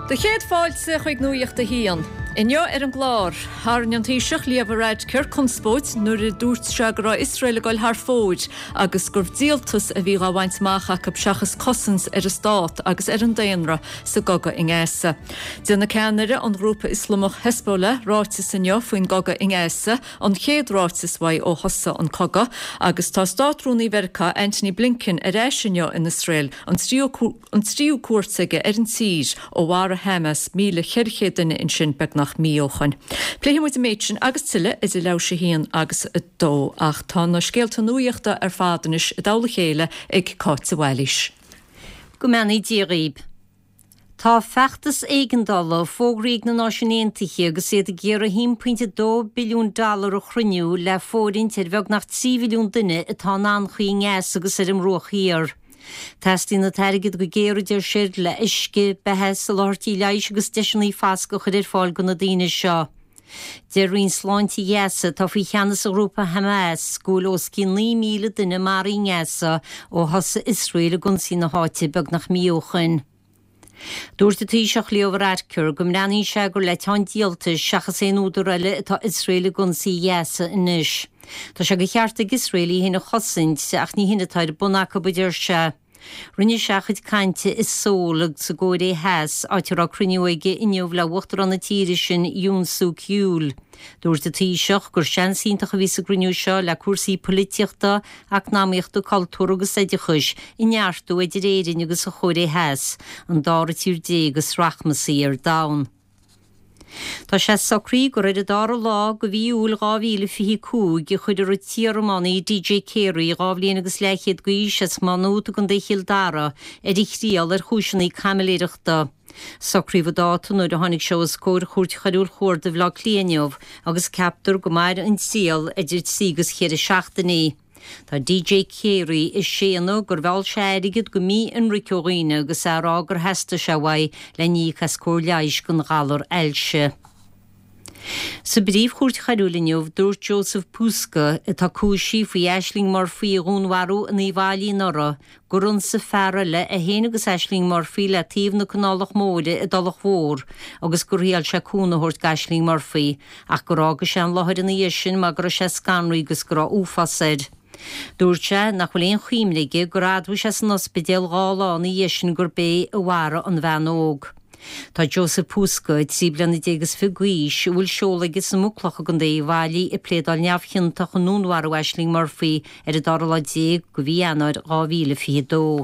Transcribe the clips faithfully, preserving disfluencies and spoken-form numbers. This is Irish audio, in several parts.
De chéad fáilte chuig nuíocht a hían. Inniu ar an glár, thar an tíiseach líomhreid cur conspót nuair a dúirt se go raibh Israel goil thar fóid agus gur díaltas a bhí ráhaint mácha go seachas cosans ar a stát agus ar an daonra sa goga in Éasa. Déanna ceannaire an grúpa Islamach Hezbollah ráitis inniu faoin goga in Éasa an chéad ráitis mhaith ó thosa an coga agus tá státrúnaí Vercha Anthony Blinken ar éis inniu in Israel an tríú cuairteige ar an tír ó mhara Hamas míle cheirché duine in sin beag nach míochan. Pléhi muid a méidsin agus tuile is i leise hían agus a dó ach tá na scéalta nuíochta ar fádanis a dála chéile ag cáit sa bhailis. Go meanaí díríb. Tá feachtas éigendala fógraíg na náisiúnéantaithe agus sé a géar a one point two billiún dollar a chruinniú le fórin tir bheag nach three billiún duine atá anchaí ngás agus ar an rochaíar. Testí na teirigid go géir idir siir le isce behes a láirtí leiis agus deisinaí fásca chuir fáil go na daine seo. Deir rion sláinte Éasa tá faoi cheannas a grúpa Hamas scúil ó cin ní míle duine marí Éasa ó thosa Israel a gunsaí na háite beag nach míochan. Dúirt a tíiseach líomhreidcur go mleanaí se gur le teán díaltas seachas é údar eile atá Israel a gunsaí Éasa inis. Tá se go cheart ag Israelí hína chosaint ach ní hína táid bunacha buidir se. Rinne seachid cainte is sólag sa góir é heas áitir á cruniuige inniuh le uachtar an na tíiri sin Dúnsú ciúil. Dúirt a tíiseach gur seansíntacha ví sa gruniú seo le cuasaí políteachta ach náíochtú cultúr agus éidechus i neartú idir éirin agus a chóir é heas an dára tír dé agus rachmasaí ar dain. Tá sé sacrí go réidir dar lá go bhí úl gáhíle fi cúg go chuidir a tíarmánaí D J Carey gábhlíon agus lechiad go íses manúta gon déchiil dara ar ichtíal ar chúisinaí camiléireachta. Sacríomh dáta nuair a tháinig seo scóir chuirt chaúil chóir de bhlá clíaneamh agus captar go mair an síal idir sígus chéad a seachtaí. Tá D J Carey is séanú gur bhil séirigid go mí an riceoíine agus ará gur heasta se bhaid le ní chas cóirleis gon gálar eilse. Sa bríomh chuirt chaúliniuh dúirt Joseph Puska atá cúisí faoi Aisling Murphy gúnharú in Íbhailí nora gur an sa fearra le a héanagus Aisling Murphy le tíomh na canálach móide i dulach mhór agus gur rial se cúnathirt Aisling Murphy ach gur águs sé an láthir in dhé sin má gur sé scanraí agus gur úfasaid. Dúirt sé nach bhfuil éon chuimlige gur admhu sé san ospidéal gálána dhéisin gur bé a mhara an bheanóg. Tá Joseph Puska trí bliana dégus figuís bhfuil seolagus an múclacha gon dé bhailí i plédal neamhchinnta chu núnhar Aisling Murphy ar a darla dé go bhí anir gáhíle fiadó.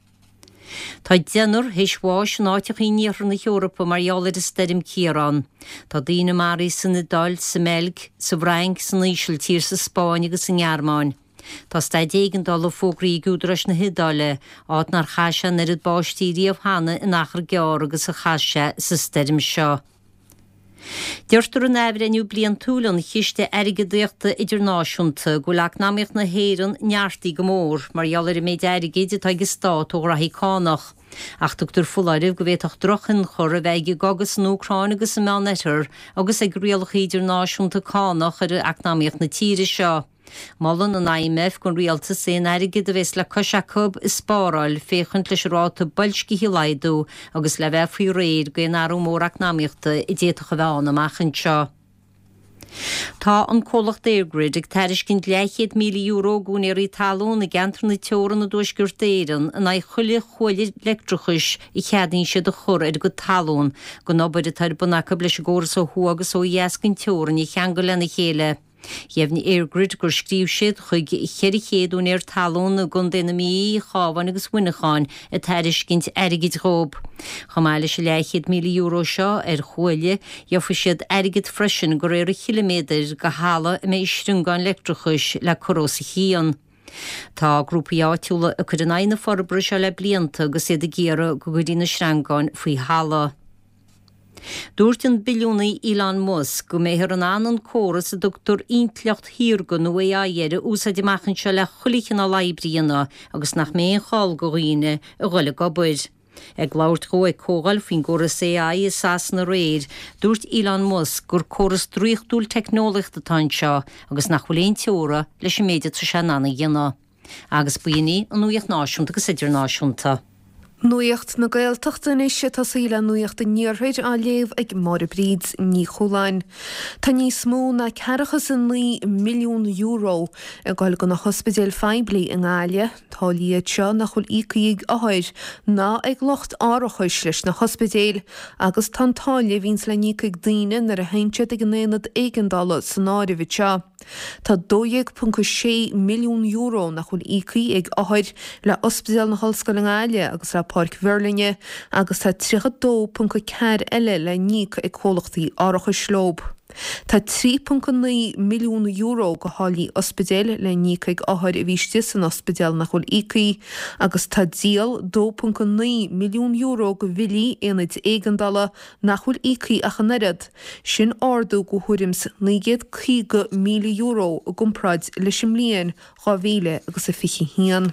Tá déanúr héisháis an áiteach íníar na Eorpa mar eálar is steirim cíarán. Tá daoine marí san na dáil sa melg, sa bhreing san ísisiil tír sa Spáin agus san Gearmáin. Tá staid éigen dal ó fógraí gúdras na hidáile áit nar chaise na rid bástííomh hana in achar geár agus a chaise sa steirim seo. Deirtar an éhre aniu blian túlan chiiste aige dúachta idirnáisiúnta go leach náíocht na héan nearttaí go mór mar eallar i méid airigéide tá go stát ó rathicánach. Ach tugtar fullairih go bhéach drochan chur a bheige gogus an Ucráin agus an menetar agus ag rialach idirnáisiúnta cánach ar ach náíocht na tíre seo. Mallan an I M F gon rialta sé airigid a bheits le cosacub is spáráil féchant leis ráta bailsci hilaidú agus le bheith faoi réad go éarú mórach náíochta i déach a bheánna machchan seo. Tá an cólacht éirgrid ag teiriscint leichéad míle euro gún ar í talún na gentar na teoran na dúisgurt éireann an ag chuile chuile leictrachas i cheadaín siad a chur ar go talún go nóbaid a tar bunacha leis góras ó thu agus ó dhéascin teoran i cheangal lena chéile. Jefni éirgrid gur scríb siad chuig cheiri chéadún ar talún na gun déna mí cháhain agus winacháin a teiriscint airigid rób. Chamáile se leichéad míle euro seo ar chuile jofa siad airigid freisin gur ar a chiloméidir go hála i mé istrúngáin leictrachas le chorósa hían. Tá grúpa áitiúla a chud an aina forbra se le blianta agus éad a géara go go dtína srangáin faoi hála. Dúirt an biliúnaí Elon Musk go méthar an ann córas a doctor intleocht híorgan nó é dhéire úsáid amachchan se le chulichan á laibríanna agus nach méon cháil go riine a ghuiile go buir. Ag láirt go ag cógáil fin góras A I is sas na réir, dúirt Elon Musk gur córas dríochtúil technolaíochta tain seo agus nach bhfuil éon teóra leis an méide sa se nana dhéanana. Agus buoine an nuíocht náisiúnta agus idirnáisiúnta. Nuacht na Gaeltachtain is tá síle nuacht a níorthaid a léamh ag mar bríd ní choláin. Tá níos mó na cearachas an lí milliún euro a gáil go na hospidéal feibli in Gáile, tá líad seo nach chuil ícaíg áid ná ag locht árachuis leis na hospidéal agus tantáile víns le nícaig daine nar a haintse ag gnéad éigeandála san áiribh seo. Tá dóigh punca sé milliún euro nach chuil ícaí ag áid le hospidéal na Hallscoil in Gáile agus le Park Verlinge agus tá trícha dó punca cead eile le níc ag cólachtaí árachuis slób. Tá trí punca naoi milliún euro go hálaí ospidéal le níc ag áthir a bhíiste san ospidéal nach chuil ícaí agus tá díal dó punca naoi milliún euro go bhilí éanaid éigeandála nach chuil ícaí a chanerad. Sin ardú go thuirims nígéad cíga míle euro a gompraid leis im líon dhá mhíle agus a fiche hían.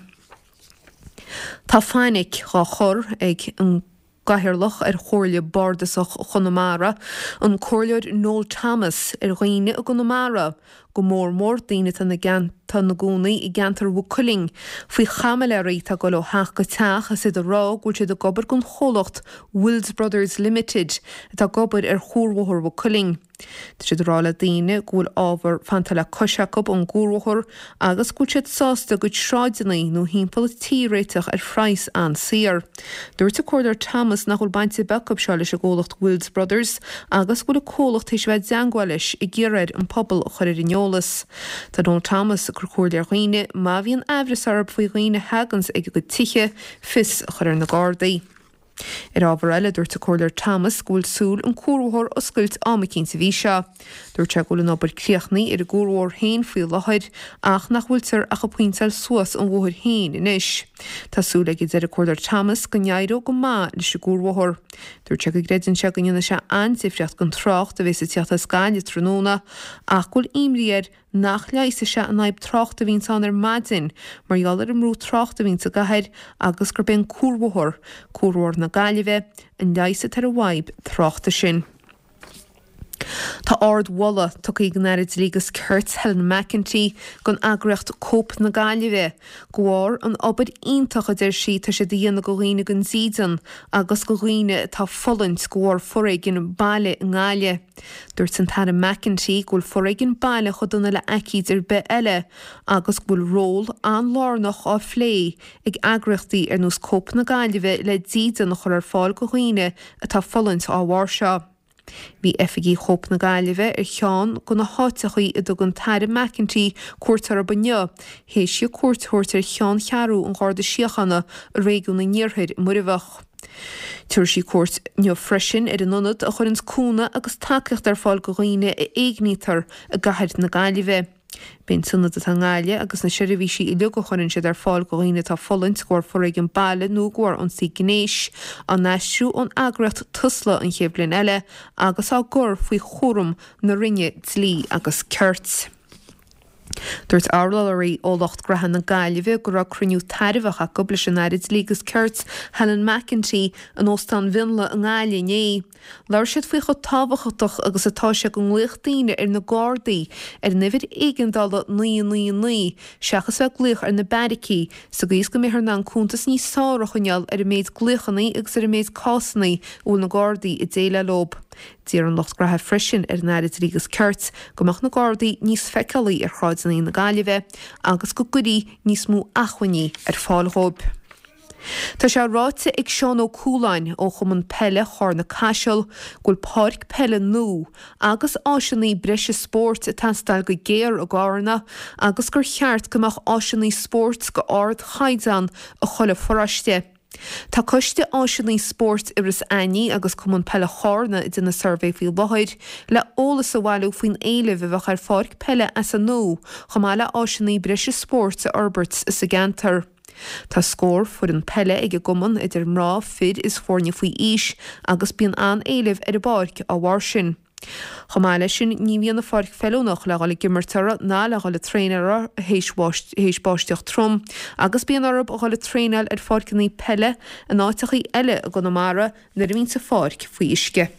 Tá fáinnic dhá chur ag an gahirlach ar chóirle bardasach Chonamara an cóirleir Noel Thomas ar ghaoine a Conamara go mór mór daine tan na gan tan na gúnaí i gantar bhuculing faoi chameléirí tá go le heach go teach a siad a rá gúil siad a gobar gon cholacht Wills Brothers Limited tá gobar ar chórmhóthir bhuculing. Tá siad rála daine gúil ábhar fanta le cosseacob an gúrmhóthir agus gúil siad sásta go sráidenaí nó hímpel tíréiteach ar phrais an siar. Dúirt a cóirleir Thomas nach chuil bainte backup seo leis a ggólacht Wills Brothers agus gúil a cólacht éis bheith deangáilis i ggéiread an pobl chuir inneolalas. Tá Noel Thomas gur chóirleir ghaoine má bhíon abhras arab faoi ghaoine hagans ag go tiche fis chuir na Gardaí. Ar ábhar eile dúirt a cóirleir Thomas gúil súil an cúrmhór oscailt amachcinn sa bhí seo. Dúirt sé gúil an obair críochnaí ar a gúrmhór hain faoi láthaid ach nach bhfuiltear a go pointeáil suas an bhóthir hain inis. Tá súla ag ar a cóirleir Thomas go neadú go má leis a gúrmhór. Dúirt sé go greidann se go dhéanana se ansifreacht gon trocht a bheits a tíochta Scaile tróna ach gúil imríar nach leise se an naib trocht a vín san ar madin, mar jallar am rú trocht a vín sa gahair agus gur ben cúrmhór, cúrmhór na Gaillimhe an leise tar a waib trochta sin. Tá ard walla tucaí gnéad lígus Kurt Helen McEntee gon agracht cóp na Gaillimhe, goár an obair iontacha idir sí tá sé dhéana go ghaoine gon zídan agus go ghaoine tá folant goár forraig gin baile in Gáile. Dúirt san Tara McEntee gúil forraig gin baile chudonna le aicíd ar be eile agus gúil ról an lárnach á phlé ag agrachtaí ar nús cóp na Gaillimhe le zídan chur ar fáil go ghaoine a tá folant á bhhar seo. Bhí efigí chóp na Gaillimhe ar cheann go na háitechaí i do gon Tara McEntee cuairtar a banne, hééis sé cuairtúirtar cheann chearú an gáda siochanna a réigiún na níorthaid muribhach. Tuair sí cuairt neo freisin ar an nonad a chuirins cúna agus takeacht ar fáil go ghaoine a éagnítar a gahaid na Gaillimhe. Bíonn sunnad a Gáile agus na seirbhísí i le go chuirann siad ar fáil go ghaoine tá folant scóir forraig an baile nó gcóir an sí gnéis an náisiú an agracht tusla an chéblin eile agus á gur faoi chórum na rinne tlí agus ceart. Dúirt álaí ólacht grahan na Gaillimhe go ra cruniú tairmhacha go leis an airid lígus Kurt Helen McEntee an óstan vinla an Gáile né. Leir siad faoi chu tábhachaach agus atá se go ngluchtaíine ar na Gardaí ar nifir éigeandála ní ní ní seachas bheith gluch ar na Barrací sa gos go méthar ná cúntas ní sára chuneal ar a méid gluchannaí agus ar a méid cásannaí ó na Gardaí i déile lob. Díar an locht gratha freisin ar náid lígus Kurt gomach na Gardaí níos feicealaí ar chráidenaí na Gaillimhe agus go gurí níos mú achhainní ar fáilthóib. Tá sé ráite ag Seán Ó Cúláin ó chum an pelle chóir na Cashel gúil páirc pelle nó agus áisinaí breise sport a tanstal go géir ó gáranna agus gur cheart gomach áisinaí sport go ard chaidán a cholle foraiste. Tá coiste áisinaí sport iris aní agus cum an pelle chárna i duna survey fiú bohaid le ólas a bhhailú faoin éileh bheith ar fáirc pelle as a nó chomáile áisinaí breise sport a Alberts is a gantar. Tá scór fuair an pelle ag a gcumann idir mrá fid is fórne faoi ís agus bíon an éileh ar a báirc á bhhar sin. Chomáile sin ní bhíon na fáirc fellúnach le gáil gimmartara ná le gáil tréinere hééis báisteach trom agus bíon orb a gáil tréineil ar fáircinnaí pelle an áitechaí eile a Conamara na bhíon sa fáirc faoi isce.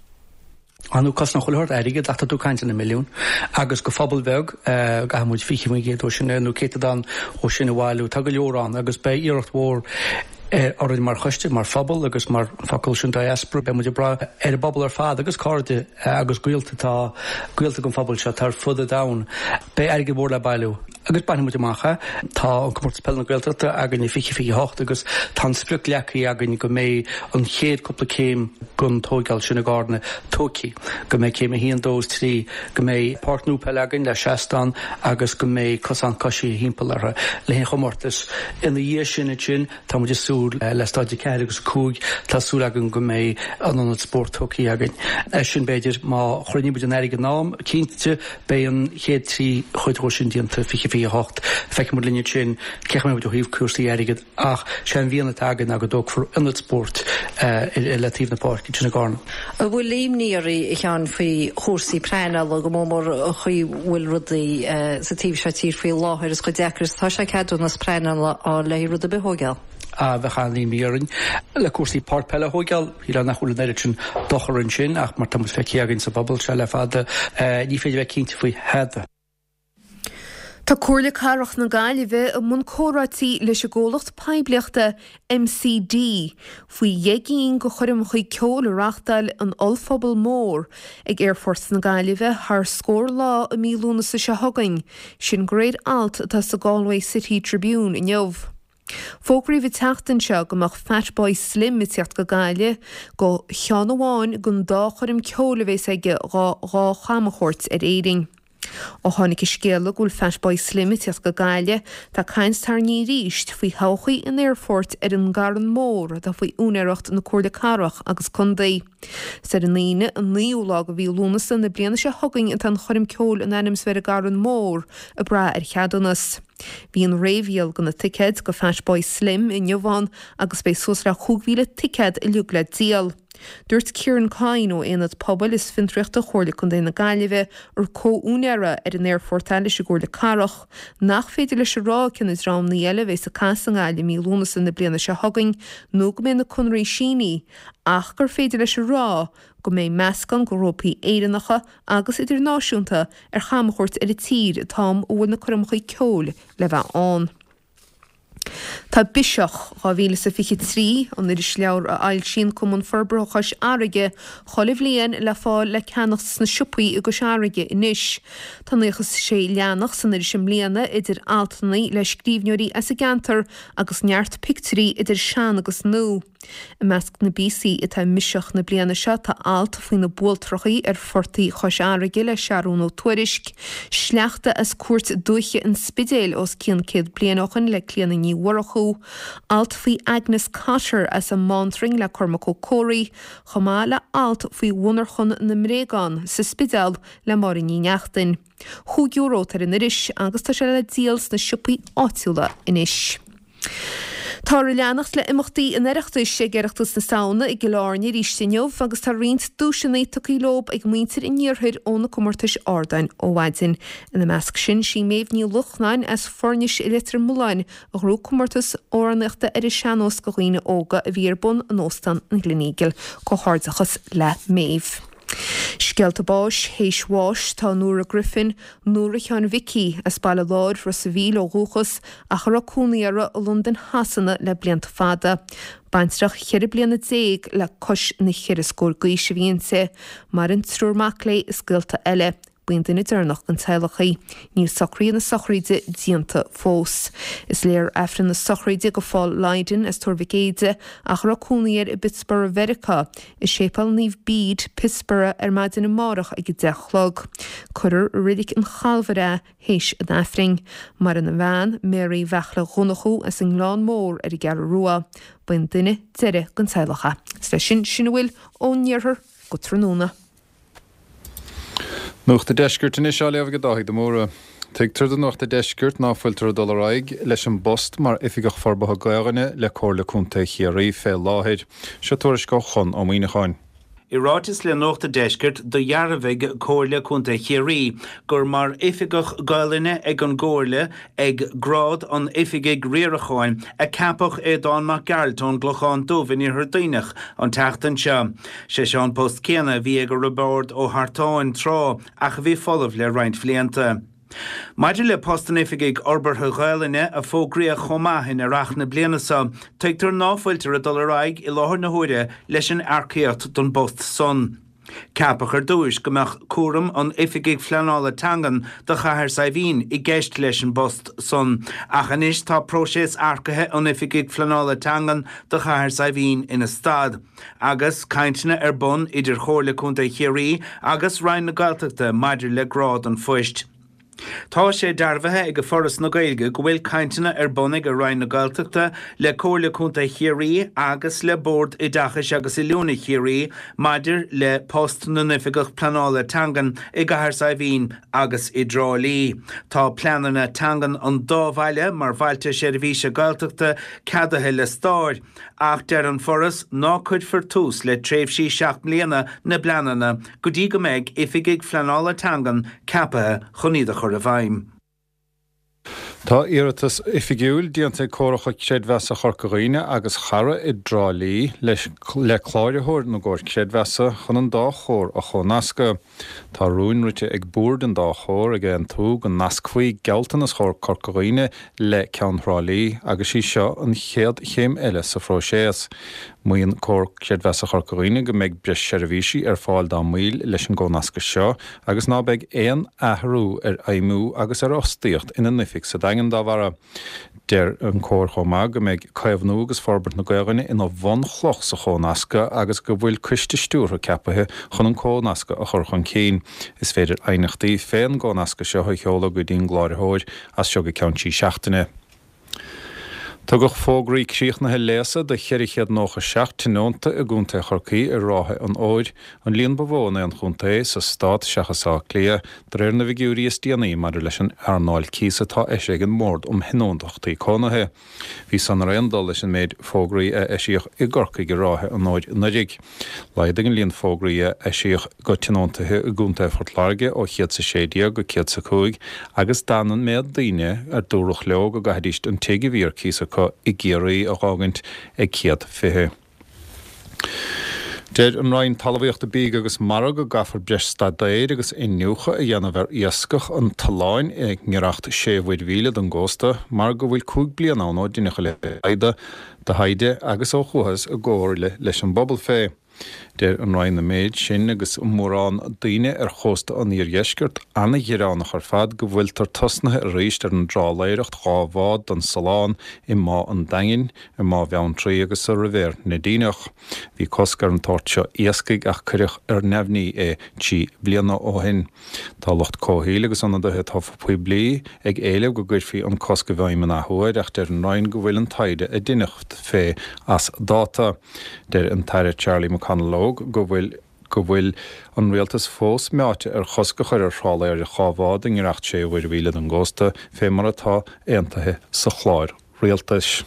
Anú cos nach choilthir aige data tú caiinte na milliún agus go fphobal bheag a muid fichi mé géad ó sinna nó céad an ó sinna bhhailú tag go leorrán agus be iirecht mhór áid mar chuiste mar fphobal agus mar facail sin diaspora be muidir bra ar bobbal ar fád agus cáde agus gcuilta tá gcuilta gon fphobal se tar fud a dain be aige bór le bailú. Agus banna muidir macha tá an cummort spell na gcuilta agan i fichi fichi hocht agus tá spruc lechaí agan go mé an chéad coppla céim gon tógáil sinna gána tóci go mé céim a híon dós trí go mé partnú pelagan le seastan agus go mé cosan cosí hímpel ar le hén chomortas ina dhé sinna sin tá muidir súl le staide ceir agus cúg tá súl agan go mé an an sport tóci agan. Sin beidir má chorní bud an aige nám cínte be an chéad trí chuidró sin díanta fichi fichi hocht feice mu linne sin ceach mé bud híomh cuasaí aigad ach sé an bhíanana agan agad dóg for an sport le tíomh na páirci sinna gána. A bhfuil líomníorí chean faoi chósaí preinal a go mór chuí bhfuil rudaí sa tíomh se tír faoi láthir is chu deachras tá sé ceadú na preinal á le rud a bethógeal. A bheitchan ní mírin le cuasaí párpelle hógeal hí le nachhfuil an sin docharann sin ach mar tam feici aginn sa bobbal se le fada ní féidir bheith cinnte faoi heada. Tá cuairla carach na Gaillimhe a mún córátaí leis a ggólacht peibleachta M C D faoi dhéigín go chuirim chuí ceol reachtail an olphobal mór ag Air Force na Gaillimhe th scór lá a mílúna sa se thugainn sin gréad alt tá sa Galway City Tribune in Neamh. Fógraí bhí teachtain seo gomach Fatboy Slim itiacht go Gaile go cheanháin gon dá chuirim ceola bhééis aige rá rá chamachort ar éing. Ó tháinig is scéala gúil Fatboy Slim itiacht go Gaile tá cains tar ní ríist faoi thabhachaí in Air Force ar an garan mór dá faoi únaireacht na cuairla carach agus condaí. Sa an líine an níolá go bhí lúnasa na bliana se thugainn an tan chuirim ceol an anims ver a garan mór a bra ar cheadanas. Bhí an réimhíal go na ticéad go Fatboy Slim in Neamháin agus bé sos le chúghíle ticéad i luúg le díal. Dúirt Kieran Cain ó éad pobl is fintriachta chóirla chun na Gaillimhe ar cóúnéire ar an Air Force leis a gúirla carach nach féidir leis rá cin is rám na eile bhééis a casan gáile mí lúnasa na bliana se thugainn nó go mé na chunraí síní ach gur féidir leis rá go mé meascan go rópaí éireannacha agus idirnáisiúnta ar chamachort ar a tír tám ó bhfuil na chuirmchaí ceol le bheith an. Tá biseach á bhíle sa fiche trí an idir leabhar a ail sin cumann forbrochas airige cholah líon le fáil le ceannach sna siúpaí agus airige inis. Tá nuchas sé leannach san idir sem líana idir altannaí le scríbneoirí as a gantar agus neart picturí idir sean agus nó. I measc na B C i tá miseach na bliana seo tá alt faoin na búltrochaí ar fortaí chos airige le searún ó tuairisc, sleachta as cuairt dúiche an spidéil os cían céad blianachan le cléanna ní warachú, alt faoi Agnes Cotter as a mantring le Cormac O'Corey, chomá le alt faoi wonarchun na mrégan sa spidéil le mar in ní neachtain. Chúgiúrótar in iris agus tá sé le díals na siúpaí áitiúla inis. Tá leannacht le imachtaí in éireachtas sé geireachtas na saona i gláirne rístinneomh agus tá riont dúisinaí tuí lob ag muintir in níorthaid óna cumartais ordain ó bhaidin. Ina measc sin sí méh ní luchnain as fornis i litir muláin a rú cumartas óranachta ar i seanós go chuoine óga a bhíarbun an óstan an glunígil go háirdachas le méh. Scealta báis, héis bháis tá nuair a Griffin, nuair a chean Vicky as bailla láir ro sa bhíl ó rúchas a chur a cúnaíara a London hasanna le blianta fada. Baintrach cheir bliana déag le cos na cheir scór gaoise bhíonsa, mar an trúrmach le is scialta eile. Buin duine dúnach an teilechaí, níl sacraí na sacraide díanta fós. Is léir efran na sacraide go fáil Leiden as tuairvigéide a chur a cúnaíar i Pittsburgh America, is sépal níomh bíd Pittsburgh ar maidin na marach ag dechlog. Curir ridig an chalmhara héis an efring, mar in na bhean Mary Bhechla Ghonachú as an glán mór ar i gar rua. Buin duine deire gan teilecha. Sle sin sin bhfuil ó níorthar go tróna. Nuach de deisgurt in isá leamh go dáigh do móra. Teag tuirda nach de deisgurt náfuiltar dólaráig leis an bost mar ifigach forbatha gaghine le cóirla cúnta chiaí fé láthir. Se tuairis go chun ó míoineáin. I rátas le nóachta deisgurt do dhearmhaigh cóirla chunta chiaí gur mar ifigach gailline ag an gcóirla ag grád an ifigig riaracháin a capach é dán mac geartón glochán dúmhain ar daoinech an teachtain seo. Sé seán post céanna bhí ag a rabord ó hartáin trá ach bhí folamh le roinnt phléanta. Maidir le postan ifigig orbartha ghailene a fógraí a chomahin a rachna blianasa, teagtar náfuiltar a dularaig i láthar na huire leis an arcaíocht don bost son. Capach ar dúis gomach cuaram an ifigig flanála tangan de chahar saibhín i gceist leis an bost son. Ach anis tá prósés arcathe an ifigig flanála tangan de chahar saibhín ina stad. Agus caintena ar bun idir chóirla cúnta chéirí agus rain na Gaeltachta maidir le grád an foist. Tá sé darmhathe ag go foras na Gaeilge go bhfuil caintena ar bunnig a rain na Gaeltachta le cóirla cúnta chéirí agus le bord i dachas agus i leúna chéirí maidir le post na nifigach planála tangan i gahar saibhín agus i drálí. Tá planana tangan an dómhaile mar bhailte sé bhíse Gaeltachta cadathe le stáir ach der an foras ná chuid for tús le tréimhsí seacht mbliana na bleanana go dtí go mbeidh ifigig flanála tangan capathe choníad a chur a bhaim. Tá iarratas ifigiúil díanta córacha céadmheasa chorcaghine agus chara i drálí leis le chláirithóir na gcóir céadmheasa chun an dá chóir a chónasca. Tá rún rite ag búrd an dá chóir ag an túg an nascaí gealtan as chóir chorcaghine le ceanrálí agus sí seo an chéad chéim eile sa phróiséas. Muon cóir céadmheasa chorcaghine go mbeidh breis seirbhísí ar fáil dá míl leis an gcónasca seo agus ná beidh éon athrú ar aimú agus ar ostíocht ina nifig sa dagan dá bhara. Der an cóir chomá go mbeidh caimhnú agus forbert na Gaeilge ina bhon chloch sa chónasca agus go bhfuil cuiste stúrtha ceapathe chun an chónasca a chur chun cín. Is féidir ainachtaí féin gcónasca seo a cheola go dtíon gláirithóir as seo go ceanntí seachtaine. Tá go fógraí críochnathe léasa de cheirichéad nócha seach tinónta a gúnta chorcaí ar rátha an óid an líon bhóna an chunta sa stad seachasá clia dréir na bhígiúí is déanaí mar leis an arnáil císa tá eise an mórd um hinóntaachtaí cónathe. Bhí san raondal leis an méid fógraí a eisiíoch i gcorcaí go rátha an óid nadig. Laid an líon fógraí a eisiíoch go tinóntathe a gúnta fortláge ó chiad sa sédia go ciad sa cúig agus danan méad daine ar dúrach leo go gahadíist an teige bhíor císa i géirí a gágant ag ciad fithe. Déir an rainn talmhaíocht a bíg agus marag go gafar breis stadéir agus inniucha a dhéanamh ar iascach an taláin ag ngeracht séomhhuid mhíle don ggósta mar go bhfuil cúig blian anó duine le aide de haide agus ó chuthas a ggóirle leis an bobbal fé. Déir an rainn na méid sin agus mórrán daoine ar chósta an íor dheisceart anna dhearánach ar fad go bhfuil tar tosnathe a réist ar an dráléireacht gábhád don salán i má an daingin i má bheann trí agus a rivéir na daoineach. Bhí coscar an táirte iascaigh ach cuireach ar nemhní é tí bliana ó hin. Tá locht cóthaíle agus anna dothe tá faoi blií ag éileh go gcuirfí an cosca bhaim an athúid ach déir an rainn go bhfuil an taide a duineacht fé as dáta. Déir an taire Charlie McConnell go bhfuil go bhfuil an rialtas fós meáte ar chosca chuir ar shrála ar a chábhád in ghearacht sé bhfuir bhíle an ggósta fé mar atá aontaithe sa chláir rialtas.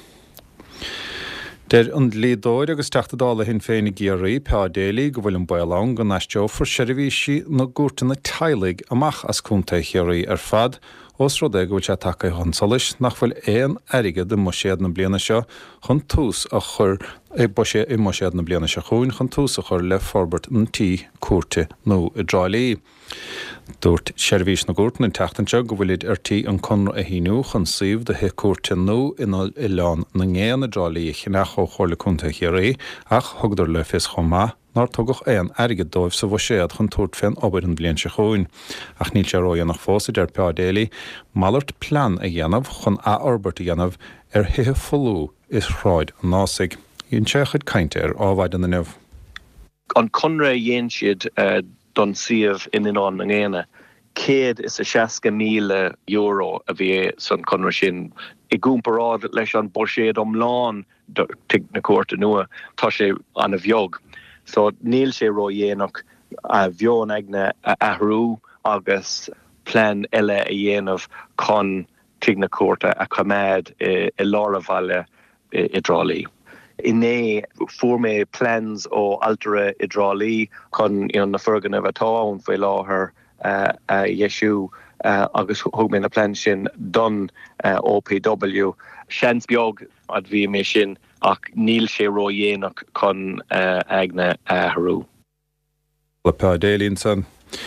Déir an lídóir agus teachtadála hin féin i géirí peadéalaí go bhfuil an bailán go naisteo for seirbhísí na gúirta na tailig amach as cúnta chéirí ar fad os rud é go bhfuil sé take hansalis nach bhfuil éon airige de muséad na bliana seo chun tús a chur é boise i muséad na bliana se chuin chun tús a chur le forbert an tí cuairte nó i drálaí. Dúirt seirbhís na gúirta na teachtainse go bhfuil ar tí an conra a híú chun suíomh de he cuairte nó ina i leán na ngéan na drálaí chinach ó chóirla cúnta chéirí ach thugdar le fis chomá nar tugach éon airige dóibh sa bhséad chun túirt féin obair an blian se chuin. Ach níl sé róí nach fósaid ar peadéalaí, mallart plan a dhéanamh chun a orbert a dhéanamh ar hithe folú is ráid an násaigh. Íon sé chud cainte ar ábhaid an na nibh. An conra dhéon siad uh, don siomh in inán na ngéine. Céad is a seasca míle euro a bhí san conra sin i gúmparád leis an borséad omláán tig na cuairte nua tá sé an a bheog. So níl sé ró dhéanach a bheon agne a athrú agus plan eile a dhéanamh chun tig na cuairte a cuiméad i, i lára bhaile i, i drálaí. Inné formé plans ó altere i drálaí chun you know, na fergan a bheitá an fé láthair uh, uh, Yeshu uh, agus thug mé na plan sin don uh, O P W. Seans beag a bhí mé sin ach níl sé ró dhéanach chun uh, agne athrú. Le peadéalaín san.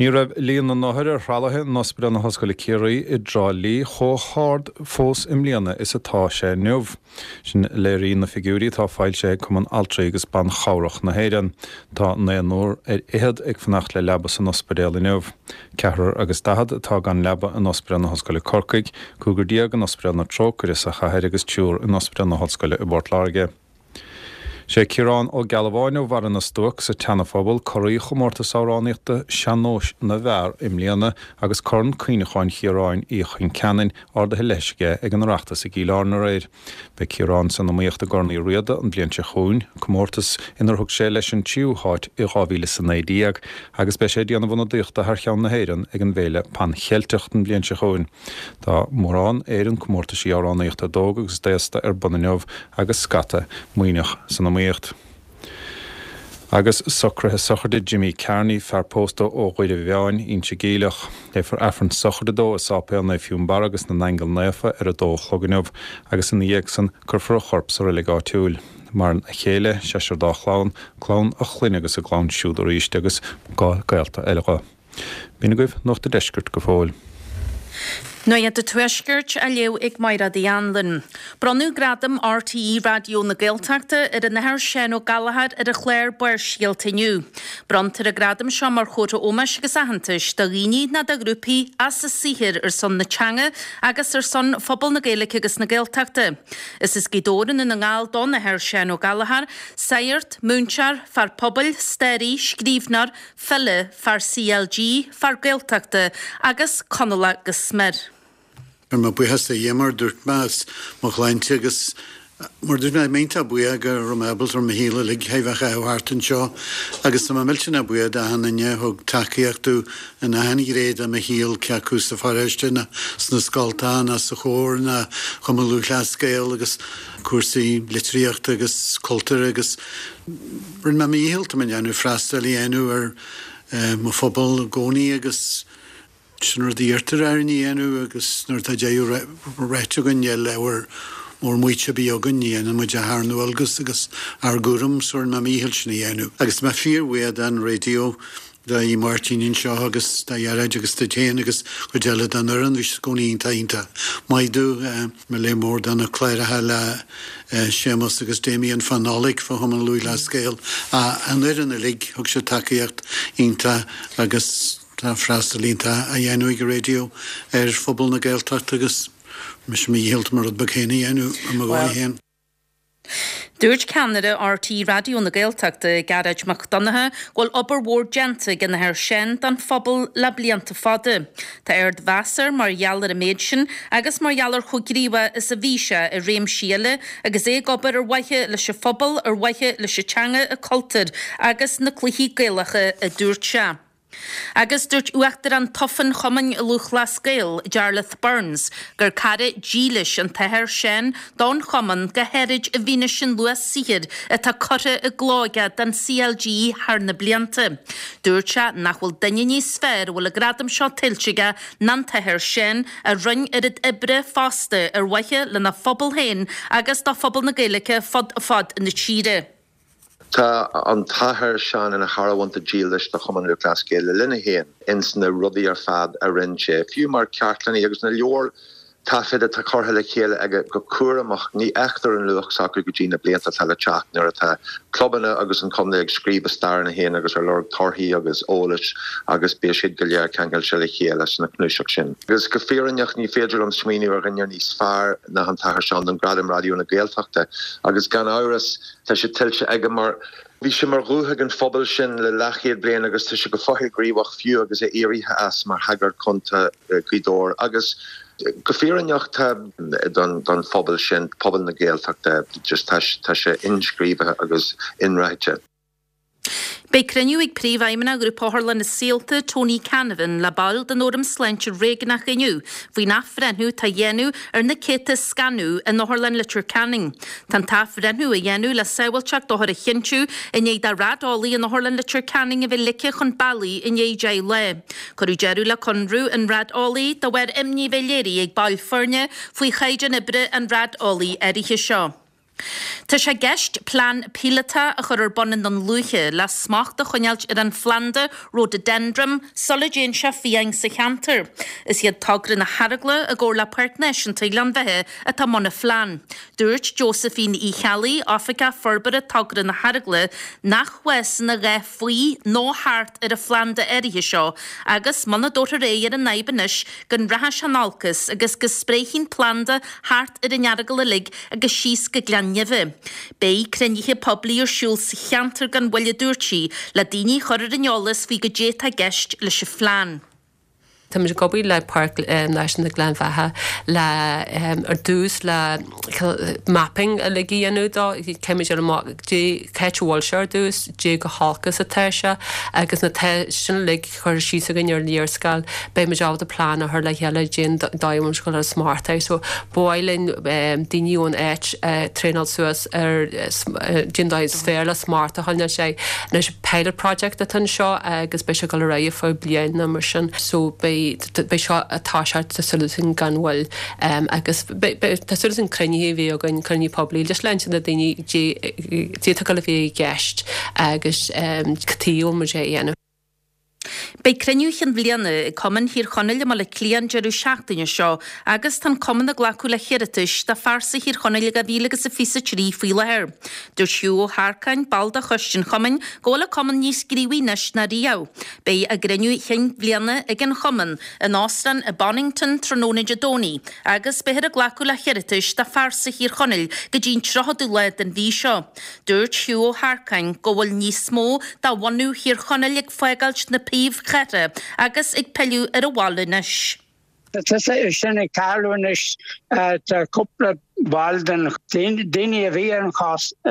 Ní raibh líon na náthir ar thralathe nosbre na hoscoile Ciaraí i drálí cho háard fós im líana is atá sé nuamh. Sin léirí na figúrí tá fáil sé cum an altra agus ban chairach na héireann. Tá néanúr ar iad ag fanacht le leaba san ospedéal i nuamh. Ceathrar agus dahad atá gan leaba an ospre na hoscoile Corcaig, cúgur díag an ospre na Trócair is a chathir agus túr an ospre na hoscoile i Bord Láirge. sé Ciarán ó Galbháinú war an na Stoic sa teanafabal choirí chomórta sáráníochta seanóis na bhar im líana agus corn cuoineáin Chiaráin í chun ceannin arda leisige ag an reachta sa gílár na réir. Be Ciarán san naíochta gornaí riada an blianta chuún, comórtas inar thug sé leis an tíúáit i ráhíle san édíag, agus be sé díanana bhna dúchta th cheann na héireann ag an bhéile pan cheiltecht an blianta chuún. Tá mórrán éan comórta sí áráníochta dóg agus déasta ar bunaneomh agus scata muoineach san naíocht. Agus socrathe sochirde Jimmy Carney fear pósta ó ghuiide bheáin ínse géalach. Le for affran sochirde dó is ápéal na fiún bar agus na nangel nefa ar a dó chloganmh agus in dhéag san chur a chorp sa rilig áitiúil. Mar a chéile sé seir dá chlán, chlán a chlín agus a chlán siúd ó ríiste agus gá gailta eileá. Bína goibh nach de deisgurt go fóil. No iad de tuisgurt a leo ag maira di anlan. Bronú gradam R T E radio na Gaeltachta ar an nahar sin ó Galahad ar a chléir buir síaltaniu. Brontar a gradam seo mar chóta ómas agus ahantais da ghíní na da grúpi as sa sihir ar son na teanga agus ar son phobal na Gaelic agus na Gaeltachta. Is is gidóran in na ngáil don nahar sin ó Galahad, Sayert, Múnchar, far pobl, steri, scrífnar, fille, far C L G, far Gaeltachta agus Conala agus Smer. Ma buhas a yemar dúirt más má chláinte agus mar dúirt me meinta buag ar romabels ar mahíle lig heifach a hartan seo agus sa miltin a buad a hanne hog takeíochtú in a hanig réad a mahíl ceacú sa faréiste na sna scoltán a sa chór na chumalú chlascéil agus cuasaí litríocht agus cultúr agus rin me míhéalta man anu freastal i anu ar má phobal gcónaí agus Sinnar díirtar ar ní anu agus nuair tá déú réite gan leabhar mór muoite bí agan níana mu de háú agus agus ar gúram súir na míhil sinna dhéanú. Agus me fíorhhéad an radio da í Martínin seo agus dahead agus de téana agus go deile an an bhís gcóíon taonnta. Maidú me le mór dan a chléirethe le sémas agus Damien van Nolik fa Human Louis le scéil a an an a lig thug se takeíocht ionta agus Tá freastalínta a dhéanú ag radio ar phobal na Gaeltacht agus mis mí héalt mar ad bechéna dhéanú a má gáil héan. Dúirt Canada R T radio na Gaeltachta garage McDonagh ghfuil obair mhór genta gan thir sin dan phobal le blianta fada. Tá aird bheasar mar gheallar a méid sin agus mar gheallar chugríomha is a bhíse i réim síale agus é gobar ar waithe leis a phobal ar waithe leis a teanga a cultúr agus na cluichí Gaelacha a dúirt se. Agus dúirt uachtar an tofan choman luch las Gael, Jarlath Burns, gur cara dílis an tair sin don choman go herid a bhíine sin luas sihir a tá corre a glóga dan C L G har na blianta. Dúirt se nachhfuil daine ní sfér bhfuil a gradam seo tiltige nan tair sin a run ar it ibre fásta ar waithe le na phobal hain agus dá phobal na Gaelice fod a fod in na tíre. Tá an táthir seán in a charhaanta dílis na chumanú clascéile lena héin ins na rudaí ar fad a rinse. Fiú mar ceartlaní agus na leor tafid a tá cortha le chéile ag go cuaramach ní eachtar an luach sacr go dtína blianta tal teach nuair atá clubanna agus an cumna ag scríb a star na héin agus ar lord torthaí agus ólas agus bé siad go leor cheangail se le chéile na cnúiseach sin. Agus go féaranneach ní féidir an smíniú ar gannnear níos fearr na an táthir seán an gradam radio na Gaeltachta agus gan áras tá sé tiltte aige mar Bhí sé mar rútha an phobal sin le lechiad blian agus tu sé go foiil gríomhach fiú agus é éirithe as mar hagar conta cuidóir agus go féaranneach tá don don phobal sin pobal na Gaeltachta just tá sé inscríbethe agus inráite. Bei creniu ag príomhhaimena grúpáthla na síalta Tony Canavan le ball den orm sleintse réganach iniu, bhí nach frenú tá dhéanú ar na céta scanú in Northern Literature Canning. Tan tá frenú a dhéanú le saoilteach dothir a chinú in éad a radálaí in Northern Literature Canning a bhí lice chun bailí in éad le. Corú jeú le conrú an radálaí do bhar imní bhéléirí ag bail fórne faoi chaidan ibre an radálaí airithe seo. Tá sé gceist plan pilota a chur ar bonan don luche le smachta chunealt ar an Flanda rhododendron solidéin se fiang sa cheantar. Is iad tagrin na haragla a ggóir le pertneis an teilan bheitthe a tá mna flan. Dúirt Josephine í Chealaí Africa forbar a tagrin na haragla nach wesan na ré faoi nó hart ar a Flanda éirithe seo, agus mana dótar ré ar an naibanis gan rahas an alcas agus go spréithín planda hart ar an nearagal a lig agus síos go gleannimhe. Bei crennithe poblí ar siúl sa cheantar gan bhile dúirtí le daoine chorir an eolas bhí go déta gceist leis se flean. Tá mu gobaí le park leis na Glenmhaithe le ar dús le mapping a le gíanú dá ceimiid ar ceithhil se ar dús dé go hácas a teise agus na sin le chuir síos a gin ar líorscail be me deá a plán a thu le heile gin daimún scoil ar smartta so báilinn daoineún éit tréál suas ar gindáid sfér le smart a háne sé na pilot project a tan seo agus be se go raibh fá blian na mar sin so be Bei seo atáseart sa sulúsin ganhfuil agus Tásúlas an crunne bhí a gan crunne poblí leis leint na daoine dé go le bhí gceist agus tíú mar sé dhéanamh. Bei creniuchan bbliana i cuman hir chonneil má le clían jeú seachtaine seo, agus tan cuman na glacu le chiiritis de farsa hir chonneil a bhílagus a fisa trí fí leir. Dúir siú ó Harcain balda chustin chuman ggóla cuman níos gríhínes na riá. Bei a greniuchan bbliana ag an chuman in Ástran a Bonington tróna Jadóní, agus behir a glacu le chiiritis de farsa hir chonneil go dín trochadú le den bhí seo. Dúir siú ó Harcain ggóhfuil níos mó dá bhaú hir chonneil ag foiagailt na príomh chete agus ag peiliú ar a bhálanis. Tá sé sinna cáúnis tá cúpla bháildan daine a bhí ar an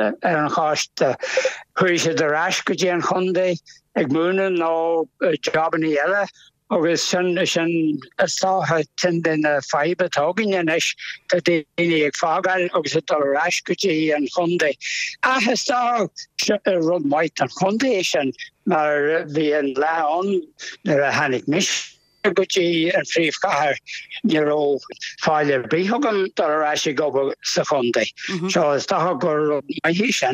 cháist chuise de ráis go dtí an chundaí ag múna nó jobanna eile agus sin sin istáthe tin den feibe tóganis tá daine ag fágáil agus a ráis go dtí an chundaí. Achas tá rud maiid an chundaí sin mar bhí an leán ar a hanig mis gotí an fríomh cahar níró fáilir bíthagam dar a ráisi go sa chundaí. Seo is tá gur maithí sin.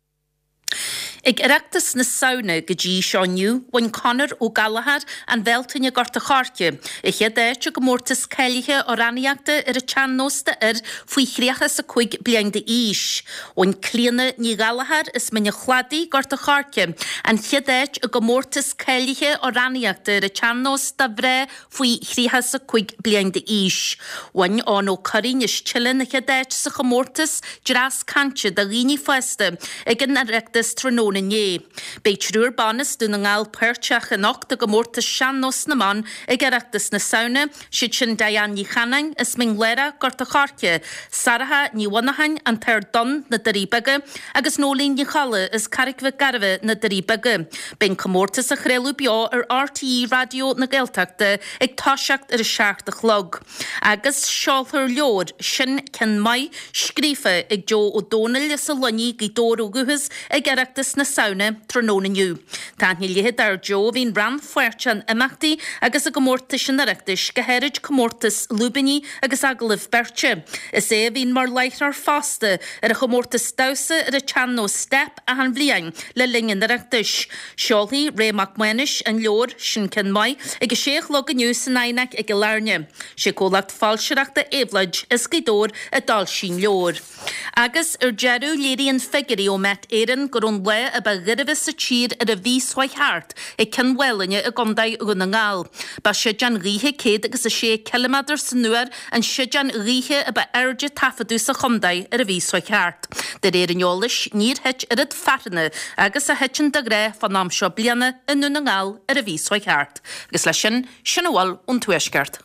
Ig ireachtas na saona go dtí seoniu bhain Conor ó Galahad an bheltaine gorta cháirte. I chéadéite go mórtas ceilithe ó raníachta ar a teannósta ar faoi chríochas a chuig blian de ís. Bhain clíana ní Galahad is mine chladaí gorta cháirte an chéadéit a go mórtas ceilithe ó raníachta ar a teannósta bhré faoi chríochas a chuig blian de ís. Bhain an ó choín is chilin na chéadéit sa go mórtas dras cante da líní festa ag an ireachtas tróna Né. Bei trúr banas dún an gáil perteach an ocht a go mórtas seannos na man ag ireachtas na saona siad sin Diane ní Channing is ming lera gorta cháirte, Saratha ní Wanahain an teir don na daríbaga agus nólín ní Challe is Caricfa Garve na daríbaga. Bein comórtas a chréilú beá ar R T E radio na Gaeltachta ag táiseacht ar a seacht a chlog. Agus seolthar leor sin cin mai scrífa ag Jo O'Donnell is a luní gí dór ó guhas ag ireachtas na sauna tróna nniu. Tá nílihead ar Jo hín ran fuirtean imachtaí agus a gomórtas sin ireachtas go héirid comórtas Lubaní agus agalah berche. Is é hín mar leithrar fásta ar a chomórtas dausa ar a teannó step a han bbliain le lingin ireachtas. Seolthaí Ré McManus an leor sin cin mai ag go séach lo aniu san nainech ag go lárne. Sé cólacht fáilseachta éhlaid is go dór a dal sin leor. Agus ar jeú léiríon figurí ó met éan gur an le a ba ghiribh sa tír ar a bhí swaithart ag cin bhhailne a gondaid ag na ngáil. Ba sidan ríthe céad agus a sé kilometr san nuair an sidan ríthe a ba airde tafaú sa chumdaid ar a bhí swaithart. De réir an eolis níor het ar a farne agus a hetin de gré fan am seo bliana in nu na ngáil ar a bhí swaithart. Agus lei sin sin bhil ón tuaisceart.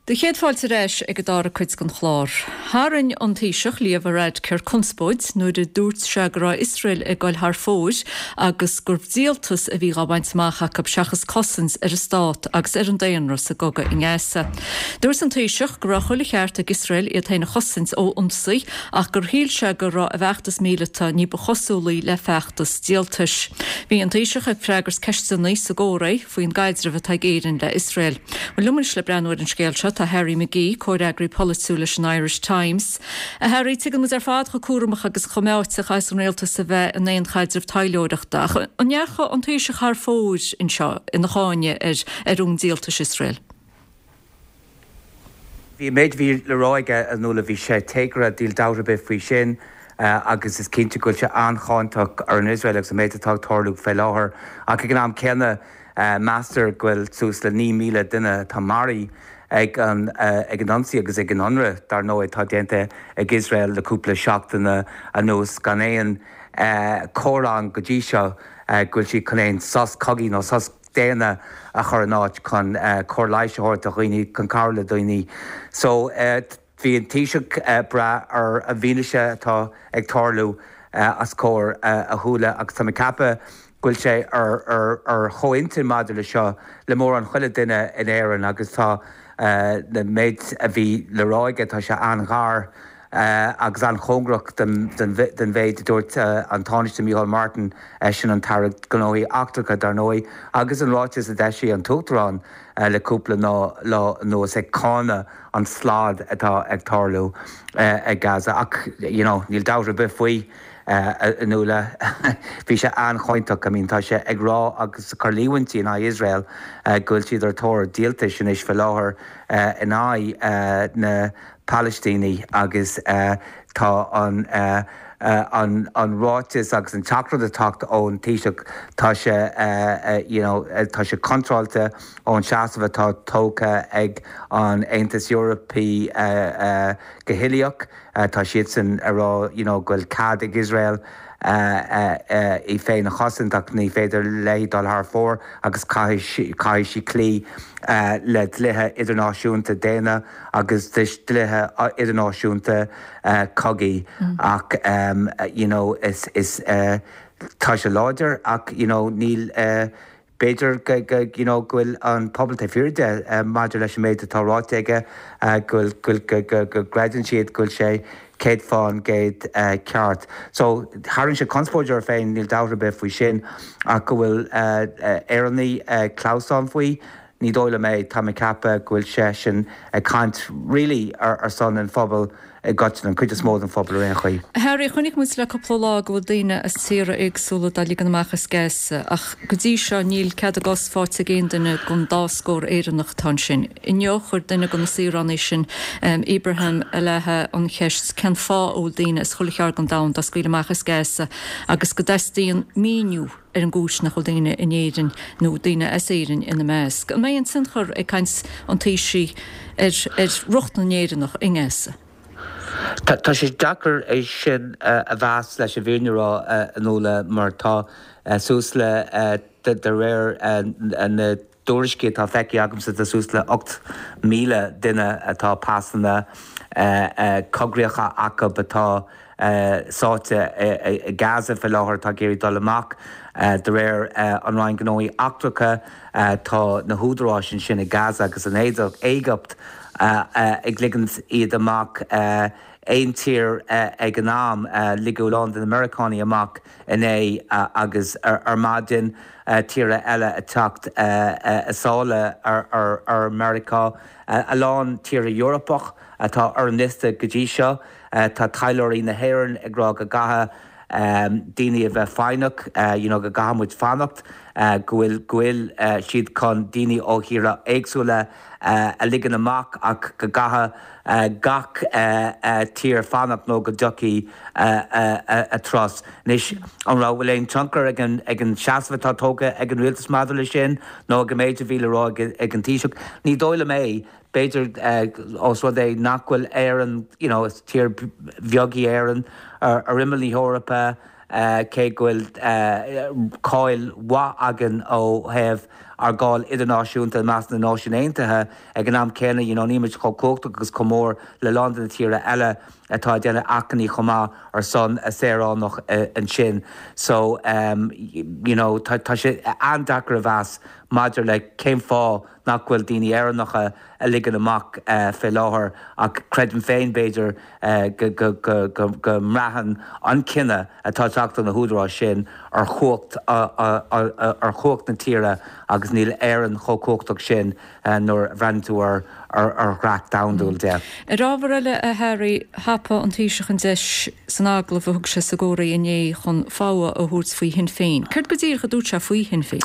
De chéadfáilte réis ag go dára chuid gon chlár. Tharrainn an taoiseach líomhreid cur conspóid nuair de dúirt se go rá Israel ag gáil thar fóid agus gurb díaltas a bhí gábaint mácha ab seachas cosans ar a stát agus ar an daonras a goga in ggéasa. Dúirs an taoiseach go rá chuila cheart ag Israel iad taine chosans ó ionsaí ach gur híl se go rá a bheachtas míleta ní ba chosúlaí le feachtas díaltas. Bhí an taoiseach ag freagars ceiste níos a ggóra faoin gaiidir bheit ag éireann le Israel. Well lumin le breanúir an scéalse a Harry McGee, cóideagri politú leis an Irish Times. A Harry tugan mus ar fád go cuaramach agus choméirteach as an réaltas a bheith an éon chaidir taileoireachta. An nearcha an taoiseach thar fóid in seo in na cháine ar ar rún díaltas Israel. Bhí méid bhí le ráige an nula bhí sé tégra díl dára be faoi sin agus is cinnte goil se ancháintach ar an Israel agus a méidirtá tórlú fé láthair ach gan am cenne master ghfuil sús le ní míle duine tá marí ag an ag an ansaí agus ag an anra dar nó tá déanta ag Israel leúpla seachtainna a nós gan éon córán go dtí seo ghfuil si chun éon sas cogaí nó sas déana a chur an áit chun cór leiseoirt a chuoine chun cála daoine. So bhí an taoiseach bra ar a bhíneise atá ag tárlú as cór a thuúla agus tá cappa gúil sé ar ar ar chointe maidir le seo le mór an chuile duine in éan agus tá na méid a bhí le ráige tá se an gáir agus an chóngrach den bhéid dúirt an táiste Micheál Martin sin an tar gnóí achtacha dar nói agus an ráitis a deisi an tútarrán leúpla nó sé cána an slád atá ag tárlú ag Gaza ach níl dára be faoi nula bhí sé anchointach a mín tá sé ag rá agus carlíhaintí na Israel gúil siad ar tóir díalta sin is fe láthair in áid na Palestíní agus tá an an an ráitis agus an teacrad atácht ón taoiseach tá sé tá sé contráilte ón seasamh atá tóca ag an Aontas Eorpaí go hiliaach tá siad san ará ghfuil cad ag Israel i féin na chosanach ní féidir leidal th fór agus caiith si clí le dlithe idirnáisiúnta déine agus dlithe idirnáisiúnta cogaí ach is tá sé láidir ach níl Beidir ghfuil an poblbal taifirde maidir leis méid atáráteige ghfuil go greidann siad ghfuil sé céad fáin géad ceart. So tharrann sé conspóidir ar féin níl dára be faoi sin ach go bhfuil éannaí chlásán faoi ní dóile méid tá cappa ghfuil sé sin caiint rilí ar son an phobal gatain an chuid smód an phobal réon chuí. Harry chunig mu le coppla lá go bhfuil daine a tíra agsúla dalí an amachchas céasa ach go dtí seo níl cead a gos fáte géon duine gon dáscór éannach tan sin. Ineo chuir duine go na síraní sin Abraham a lethe an cheist cen fá ó daine is chulichear an dam das scuil amachchas céasa agus go deistíon míniu ar an gúis nach chu daine in éidirn nó daine is éidirn ina meas. Go mé an sin chur ag caint an taoisí ar rucht na néidirnach ingéasa. Tá sé dachar é sin a bheas leis a bhíonrá anóla mar tá sús le de réir na dúriscé tá feici agam sa sús le ocht míle duine atá passanna coghríocha aca batá sáte Gaza fe láthair tá géirí dul amach de réir an ráin gnóí achtracha tá na húdarrásin sin i Gaza agus an éideach éigeapt ag ligans iad amach ein tír ag an nám ligúlán den Americaní amach in é agus ar mádin tíre eile a tucht asála ar America a lán tíre Europach atá ar nista go dtí seo tá taileirí na héann ag rá go gathe daoine a bheith fáineach go gahamúid fannacht gohfuil gohfuil siad chun daoine ó híra éagsúla a ligan amach ach go gathe gach tír fannach nó go ducí a tros. Nis an rá bhfuil éon tunkar ag an seasamhtá tóga ag an rialtas maidir le sin nó go méid a bhíle rá ag an tíiseach. Ní dóile mé beidir os rud é nachhfuil éan tír bheogaí éan ar imimlí Eorpa cé ghfuil cáil wa agan ó heh ar gáil idirnáisiúnta meas na náisiúnéintethe ag an am céna you know, níimiid cho cóachta agus comór le London tíre eile atá déanana acaní chomá ar son a séránach uh, an sin. So, um, you know, tá sé andachar a bheas maidir le céim fá nach bhfuil daoine éannacha a ligan amach uh, fé láthair ach credim féin béidir uh, go, go, go, go, go mrahan an cinenne atá teachta na húdarrá sin ar chócht ar chócht na tíre agus níl éan chocóchtach sin uh, nóair bhrean tú ar ar ghraach damdúil de. I rábhar eile a Harry hapa an tíiseach an deis san aglah thug se sa góraí inné chun fáha a thuirt faoi hin féin. Ceirt go dtír go dút se faoi hin féin?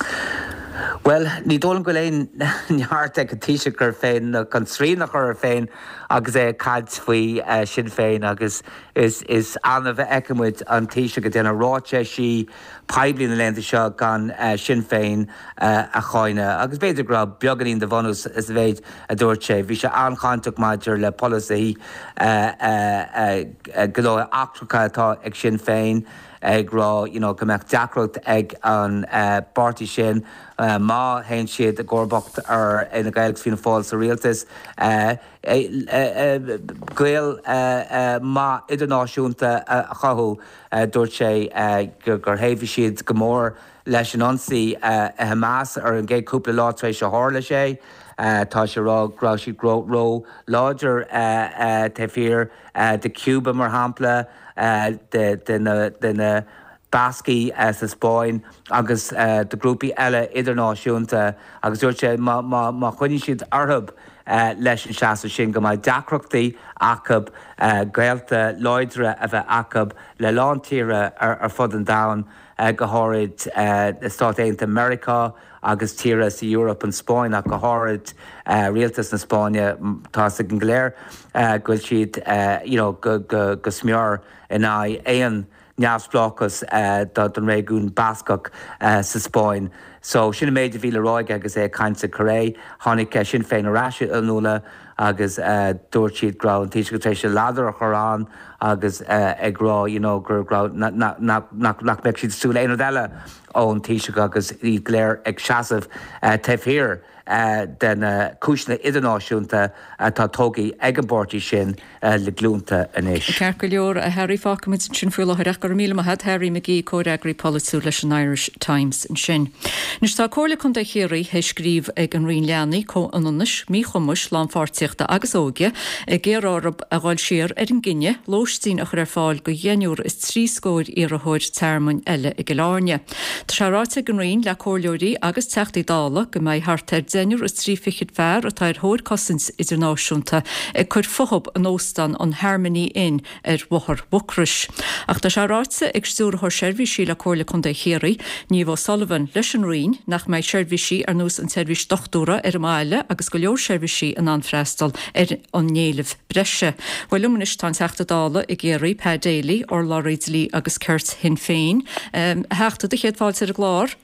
Well, ní dólam go léon neart ag an tíiseach ar féin na gan sríach ar féin agus é cad faoi uh, sin féin agus is, is anna bheith eicimid an tíiseach go déanana ráte sí peblií na lenta seo gan uh, sin féin uh, a cháine. Agus beidir gra beaganín de bhanús is bhéid a dúirt sé. Bhí sé anchaintach maidir le policy uh, uh, uh, go Africa atá ag sin féin ag rá you know, go meach deacrocht ag an uh, party sin uh, má hain siad a gcóbacht ar ina gailg Fianna Fáil sa rialtas uh, uh, uh, gail uh, uh, má idirnáisiúnta a uh, chathú uh, dúirt sé uh, gur, gur héimhí siad go mór leis an ansaí uh, a Hamas ar an géad cúpla lá trééis se hála sé. Uh, tá sé rá grá si ró láidir uh, uh, te fír uh, de Cuba mar hampla uh, de, de, de, de na Basci uh, sa Spáin agus uh, de grúpi eile idirnáisiúnta agus dúirt sé má chuine siad arthab uh, leis an seaasa sin go mbeidh deacrochtaí acab uh, gailta láidre a bheith acab le lántíre ar, ar fud an domhan uh, go háirid uh, Stát Aontaithe America agus tíre sa Europe an Spáin a go háirid uh, rialtas na Spáine tá sa an gléir uh, goil siad uh, you know, go, go, go smeor in á éon neamhsplachas uh, don réún Bascach uh, sa Spáin. So sinna méidir bhí le ráige agus é caiinte corré, tháinig sin féin aráise an nula agus uh, dúirt siad grá an tíise go trééis sé ládar a chorán agus uh, ag rá you know, gur grá nach meid siad súla éonar eile ón tíise agus í léir ag seasamh uh, taobhthír Uh, den uh, cisna idirnáisiúnta uh, tá tógaí ag an bordí sin uh, le glúnta inis. Ceir go leor a Harry Fachamid sin fuil áthach gur míle had Harry McGee córeagraí Politú leis an Irish Times in sin. Nus tá cóla chun de chéirí he scríb ag an rion leanaí có anonis mí chumus lámfartíochta agus óge ag géar árab a gáil siar ar an Gine lóistín a chur ar fáil go dhéanúr is trí scóid ar a thuid termún eile i Gláne. Tá se ráte an rion le cóleoirí agus teachtaí dála go mbeidh hartar Denúr is trí fichiid fearr a táir thóir cosins idirnáisiúnta ag chuir fothab an óstan an Harmony Inn ar bhthar Bucris. Ach tá se ráite ag stúr thir seirbhísí le cóla chun de chéirí, Níomh Sullivan leis an rion nach mbeidh seirbhísí ar nús an seirbhís dochtúra ar máile agus go leor seirbhísí an anfreistal ar an néalamh breise. Bhfuil lumanis tá teachta dála i ggéirí Pat Daly or Lorraid Lee agus Kurt Hin Féin. Um, Heachta de chéad fáilte ar a glár.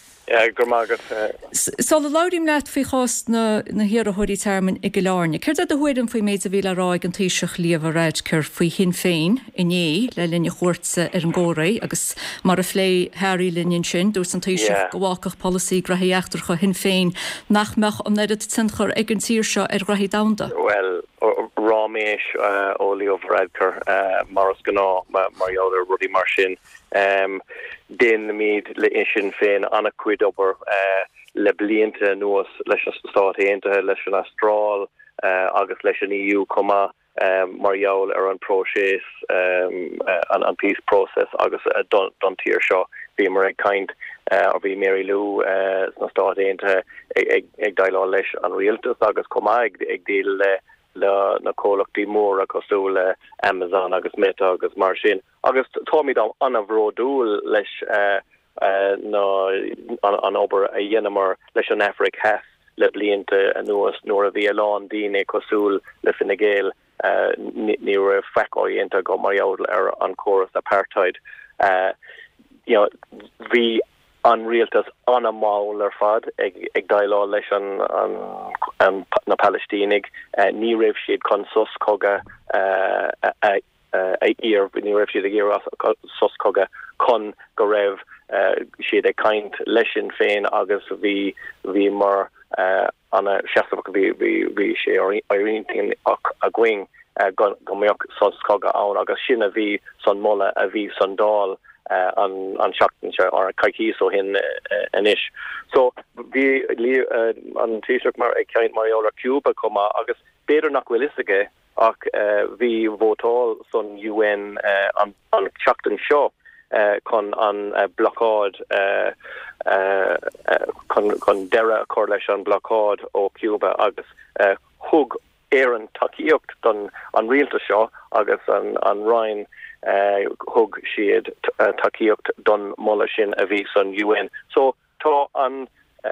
gur mágad. Sá le láirim leat fao chás na hir a thuirí termmin i Gláne. Cir a thuirim faoi méid a bhí le ráig an tíiseach líomh réid cur faoi Hin Féin iné le linne chuirsa ar an ggóraí agus mar a phlé Harry linne sin dús an tíiseach go bhácach policy grathíachtar chu Hin Féin nach meach an neidir tinchar ag an tíir seo ar grathí damda. Well, ráméis ó líomh réidchar maras gná marjóidir rudí mar sin. Um, Din míid le sin féin anna cuid obair uh, le blianta nuas leis an Stát Aontaithe leis an Astráil uh, agus leis an E U comma um, mar jaall ar an próséis um, uh, an, an peace process agus uh, don, don tíir seo bhí mar ag caint uh, or bhí Mary Lou uh, na Stát Aontaithe ag, ag, ag dailá leis an rialtas agus comma ag, ag díl le le na cólachtaí mór a cosú le Amazon agus Meta agus mar sin. Agus táimid an a bhródúil leis uh, uh, no, an, an obair a dhéanamar leis an Afric Hess le blianta a nuas nuair a bhí eán daoine cosúil le Fine Gael uh, ní raibh feicáíonnta go marjóil ar an chóras apartheid. Uh, you know, bhí an rialtas an a máil ar fad ag, ag dailá leis an, an, an na Palestínig uh, ní raibh siad chun sus coga uh, a, a, a ír ní raibh siad a gír sus coga chun go raibh siad é kaint leisin féin agus bhí bhí mar anna seaach bhí sé orinting a going go méoch son scoga ann agus sinna bhí san molla a bhí san dal an an seachtain ar an caiicí so hin an isis. So bhí an t-shirt mar ag ceint Mariola Cuba comma agus beidir nach bhfuil isige ach bhí vótáil son U N an an seachtain seo chun an blockade chun deire chur leis an blockade ó Cuba agus thug éan takeíocht don an rialta seo agus an an Ryan thug siad takeíocht don molla sin a bhí san U N. So tá an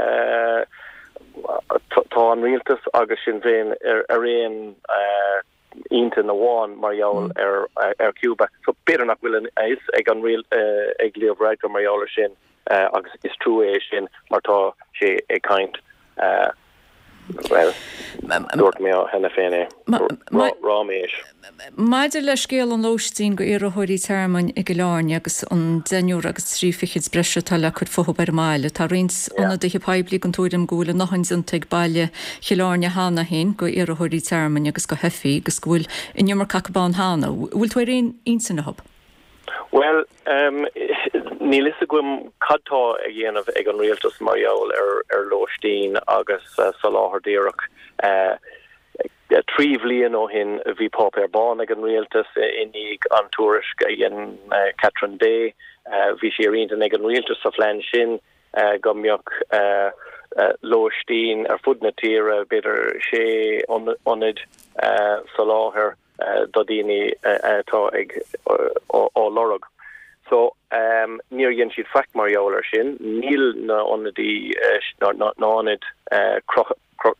tá an rialtas agus sin bhéin ar ar réon Inta na bháin marall ar ar Cuba. So beidir nach bhfuil is ag an rial ag líomhreid go marall sin agus is trú é sin mar tá sé ag kaint well dúirt mé hena féine rá méis. Maidir le scéal an lóistín go ar a thuirí termmain i go láin agus an déúr agus trí fichiid breise tal le chud fothú ber máile. Tá rins anna de peblií an túidim gúla nachhain an teag bailile chiláne hána hen go ar a thuirí termmain agus go hefií agus bhfuil inniummar cacabán hána. Bhfuil tú réon insan na hab? Well, um, ní lisa gwym cadtá a dhéanamh ag an rialtas marall ar ar lóistín agus uh, sa láthar díreach. Uh, trí bhliain ó hin bhí pop ar bán ag an rialtas inig an túrisc a dhéan uh, Catherine Day, uh, bhí sé riantan ag an rialtas sa phlean sin uh, go mbeadh uh, uh, lóistín ar fud na tíre beidir sé onid uh, sa láthar Uh, dodini uh, tá ag ó lorug. So um, níor dhéann siad fecht marall sin, níl na onadí uh, ná onid uh, crochu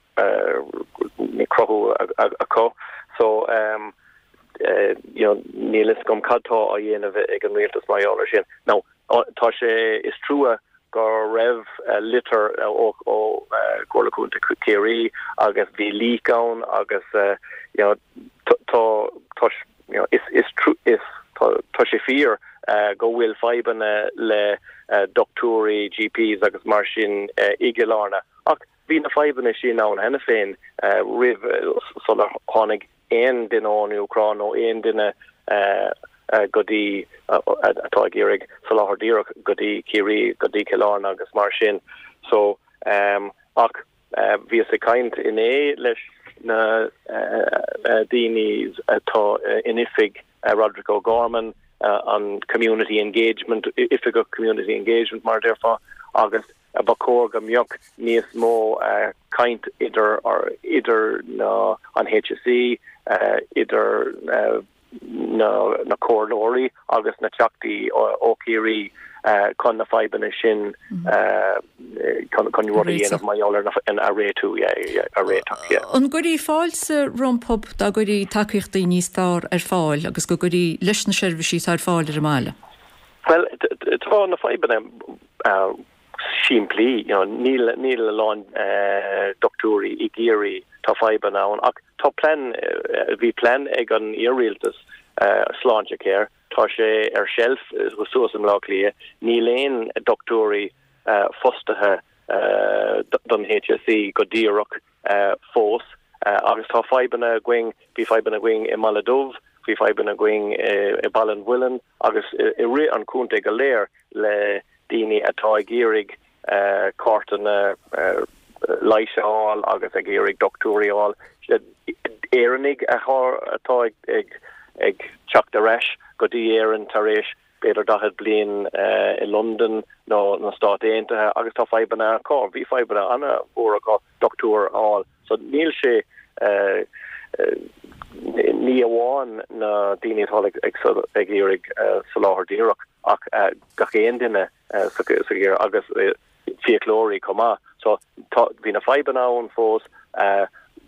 a có. So um, uh, you know, níl is gom cadtá a dhéanamh ag an rialtas marall sin. Now, tá sé is trúa go raibh uh, litter ó ó Gorlacúnta Céirí agus bhí lícán agus uh, you know, tá tá you know is is true is tá sé fear uh, go bhfuil feiban uh, le uh, doctóri G Ps agus mar sin uh, igilarna ach bhí na feiban sin ná hena féin uh, rih uh, solar hánig ein din an Ucrán ó ein dinne uh, uh, godí uh, atá gérig salahardíach godí Céirí godí Killarna agus mar sin so um, ach uh, bhí sé kaint in é leis na uh, uh, Dini atá uh, inifig uh, Rodrigo Gorman uh, on community engagement ifig community engagement mar derfa agus a bakor go miok níos mó uh, kaint idir or idir na an H S E uh, idir uh, na na Corlori agus na Chakti o Céirí Uh, con na feiban sin uh, con con rudi en of my oller en a rétu ja a rétu ja. An goí fáilse rompop da goí takeíochttaí níos star ar fáil agus go goí leisna servicí ar fáil ar máile. Well tá na feiban uh, siimplí you know níl níl lán uh, doctóri i géirí tá feiban an ach tá plan uh, bhí plan ag an iriltas uh, sláinte céir tá sé ar shelf goúsam lália ní léon doctóri uh, fostathe uh, don H S E go díireach uh, fós uh, agus tá feibanna going bí feibanna going i Maladómh bí feibanna going i Ballinwillen agus i ri an cúnta go léir le daoine atá géirig uh, cartanna uh, leiseáil agus a géirig doctóriáil éannig a atá ag ag teach de reis go dtí éan tar éis beidir dahad blian uh, in London nó na Stát Aontaithe agus tá feibanna cá bhí feibanna anna óra go doctor all so níl sé uh, uh, ní amháin na daoine atá ag ag éirig uh, sa láthardíreach ach uh, gach éon duine uh, sa géir agus uh, fiachlóirí comá so bhí na feibanna ón fós uh,